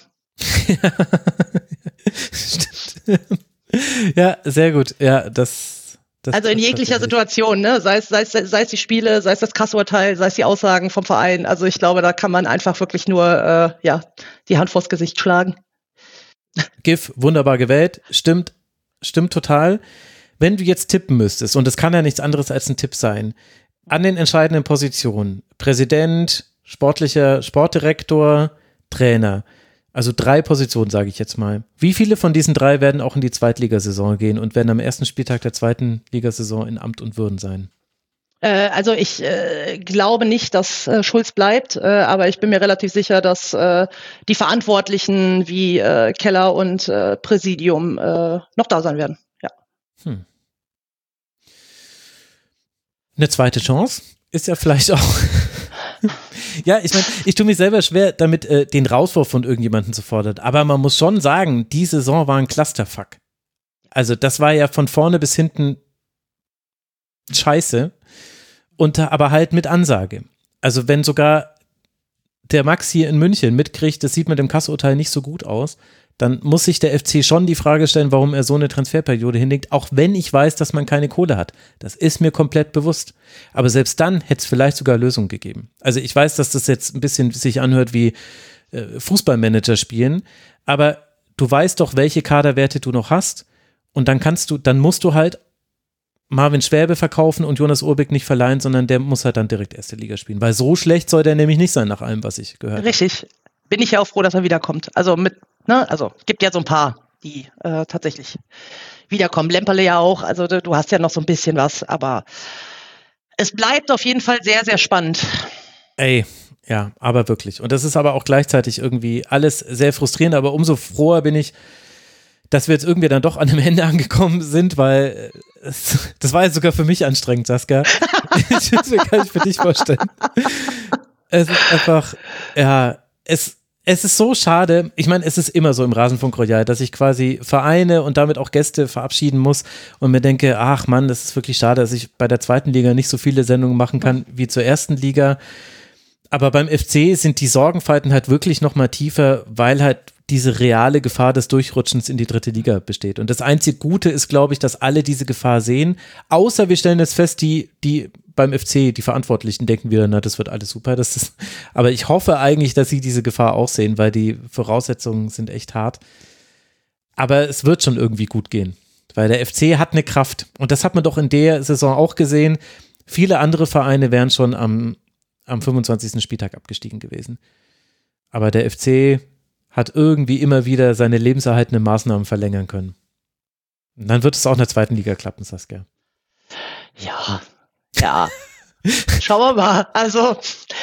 A: Stimmt. Ja, sehr gut. Ja, das
D: also in jeglicher Situation, ne? Sei es die Spiele, sei es das Kassurteil, sei es die Aussagen vom Verein. Also ich glaube, da kann man einfach wirklich nur die Hand vors Gesicht schlagen.
A: GIF, wunderbar gewählt. Stimmt total. Wenn du jetzt tippen müsstest, und es kann ja nichts anderes als ein Tipp sein, an den entscheidenden Positionen, Präsident, Sportdirektor, Trainer, also 3 Positionen, sage ich jetzt mal. Wie viele von diesen 3 werden auch in die Zweitligasaison gehen und werden am ersten Spieltag der zweiten Ligasaison in Amt und Würden sein?
D: Also ich glaube nicht, dass Schulz bleibt, aber ich bin mir relativ sicher, dass die Verantwortlichen wie Keller und Präsidium noch da sein werden. Ja.
A: Eine zweite Chance ist ja vielleicht auch. Ja, ich meine, ich tue mich selber schwer, damit den Rauswurf von irgendjemandem zu fordern. Aber man muss schon sagen, die Saison war ein Clusterfuck. Also das war ja von vorne bis hinten scheiße. Aber halt mit Ansage. Also wenn sogar der Max hier in München mitkriegt, das sieht mit dem Kassurteil nicht so gut aus, dann muss sich der FC schon die Frage stellen, warum er so eine Transferperiode hinlegt, auch wenn ich weiß, dass man keine Kohle hat. Das ist mir komplett bewusst. Aber selbst dann hätte es vielleicht sogar Lösungen gegeben. Also ich weiß, dass das jetzt ein bisschen sich anhört wie Fußballmanager spielen, aber du weißt doch, welche Kaderwerte du noch hast und dann musst du halt Marvin Schwäbe verkaufen und Jonas Urbik nicht verleihen, sondern der muss halt dann direkt erste Liga spielen, weil so schlecht soll der nämlich nicht sein, nach allem, was ich gehört habe.
D: Richtig. Bin ich ja auch froh, dass er wiederkommt. Also gibt ja so ein paar, die tatsächlich wiederkommen. Lemperle ja auch, also du hast ja noch so ein bisschen was, aber es bleibt auf jeden Fall sehr, sehr spannend.
A: Ey, ja, aber wirklich. Und das ist aber auch gleichzeitig irgendwie alles sehr frustrierend, aber umso froher bin ich, dass wir jetzt irgendwie dann doch an dem Ende angekommen sind, weil das war jetzt sogar für mich anstrengend, Saskia. Das kann ich für dich vorstellen. Es ist einfach, ja, es ist so schade. Ich meine, es ist immer so im Rasenfunk Royal, dass ich quasi Vereine und damit auch Gäste verabschieden muss und mir denke, ach Mann, das ist wirklich schade, dass ich bei der zweiten Liga nicht so viele Sendungen machen kann wie zur ersten Liga. Aber beim FC sind die Sorgenfalten halt wirklich noch mal tiefer, weil halt diese reale Gefahr des Durchrutschens in die dritte Liga besteht. Und das einzige Gute ist, glaube ich, dass alle diese Gefahr sehen, außer wir stellen jetzt fest, die beim FC, die Verantwortlichen, denken wieder, na, das wird alles super. Aber ich hoffe eigentlich, dass sie diese Gefahr auch sehen, weil die Voraussetzungen sind echt hart. Aber es wird schon irgendwie gut gehen, weil der FC hat eine Kraft. Und das hat man doch in der Saison auch gesehen. Viele andere Vereine wären schon am 25. Spieltag abgestiegen gewesen. Aber der FC hat irgendwie immer wieder seine lebenserhaltenden Maßnahmen verlängern können. Und dann wird es auch in der zweiten Liga klappen, Saskia.
D: Ja. Schauen wir mal. Also,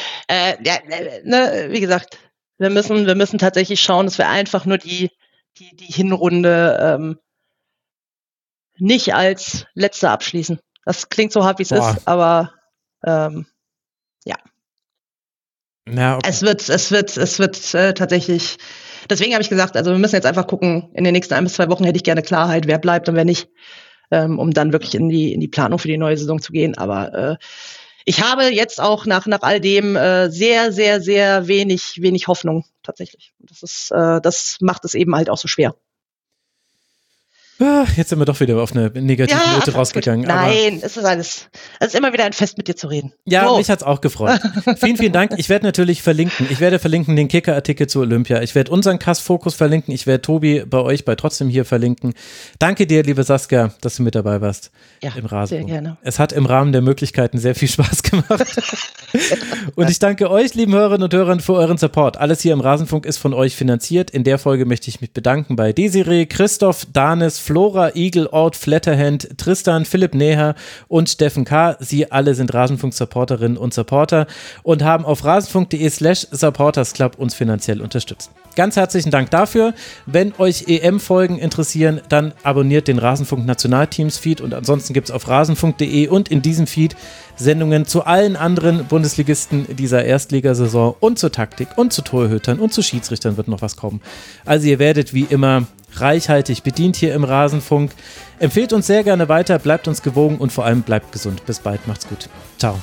D: wie gesagt, wir müssen tatsächlich schauen, dass wir einfach nur die Hinrunde nicht als letzte abschließen. Das klingt so hart, wie es ist, aber ja.
A: Ja, okay.
D: Es wird tatsächlich, deswegen habe ich gesagt, also wir müssen jetzt einfach gucken, in den nächsten 1 bis 2 Wochen hätte ich gerne Klarheit, wer bleibt und wer nicht, um dann wirklich in die Planung für die neue Saison zu gehen. Aber ich habe jetzt auch nach all dem sehr, sehr, sehr wenig Hoffnung tatsächlich. Das macht es eben halt auch so schwer.
A: Jetzt sind wir doch wieder auf eine negative Note rausgegangen.
D: Nein, es ist immer wieder ein Fest, mit dir zu reden.
A: Ja, mich hat's auch gefreut. Vielen, vielen Dank. Ich werde natürlich verlinken. Ich werde verlinken den Kicker-Artikel zu Olympia. Ich werde unseren Cast-Fokus verlinken. Ich werde Tobi bei euch bei Trotzdem hier verlinken. Danke dir, liebe Saskia, dass du mit dabei warst im Rasenfunk.
D: Sehr gerne.
A: Es hat im Rahmen der Möglichkeiten sehr viel Spaß gemacht. Und ich danke euch, lieben Hörerinnen und Hörern, für euren Support. Alles hier im Rasenfunk ist von euch finanziert. In der Folge möchte ich mich bedanken bei Desiree, Christoph, Danis, Flora, Igel, Ort, Flatterhand, Tristan, Philipp Neher und Steffen K. Sie alle sind Rasenfunk-Supporterinnen und Supporter und haben auf rasenfunk.de/supportersclub uns finanziell unterstützt. Ganz herzlichen Dank dafür. Wenn euch EM-Folgen interessieren, dann abonniert den Rasenfunk-Nationalteams-Feed und ansonsten gibt es auf rasenfunk.de und in diesem Feed Sendungen zu allen anderen Bundesligisten dieser Erstligasaison und zur Taktik und zu Torhütern und zu Schiedsrichtern wird noch was kommen. Also ihr werdet wie immer reichhaltig bedient hier im Rasenfunk. Empfehlt uns sehr gerne weiter, bleibt uns gewogen und vor allem bleibt gesund. Bis bald, macht's gut. Ciao.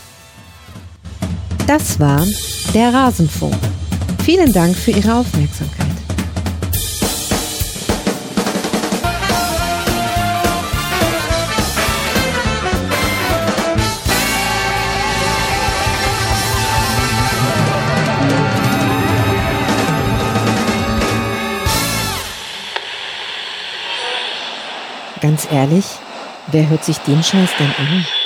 B: Das war der Rasenfunk. Vielen Dank für Ihre Aufmerksamkeit. Ganz ehrlich, wer hört sich den Scheiß denn an?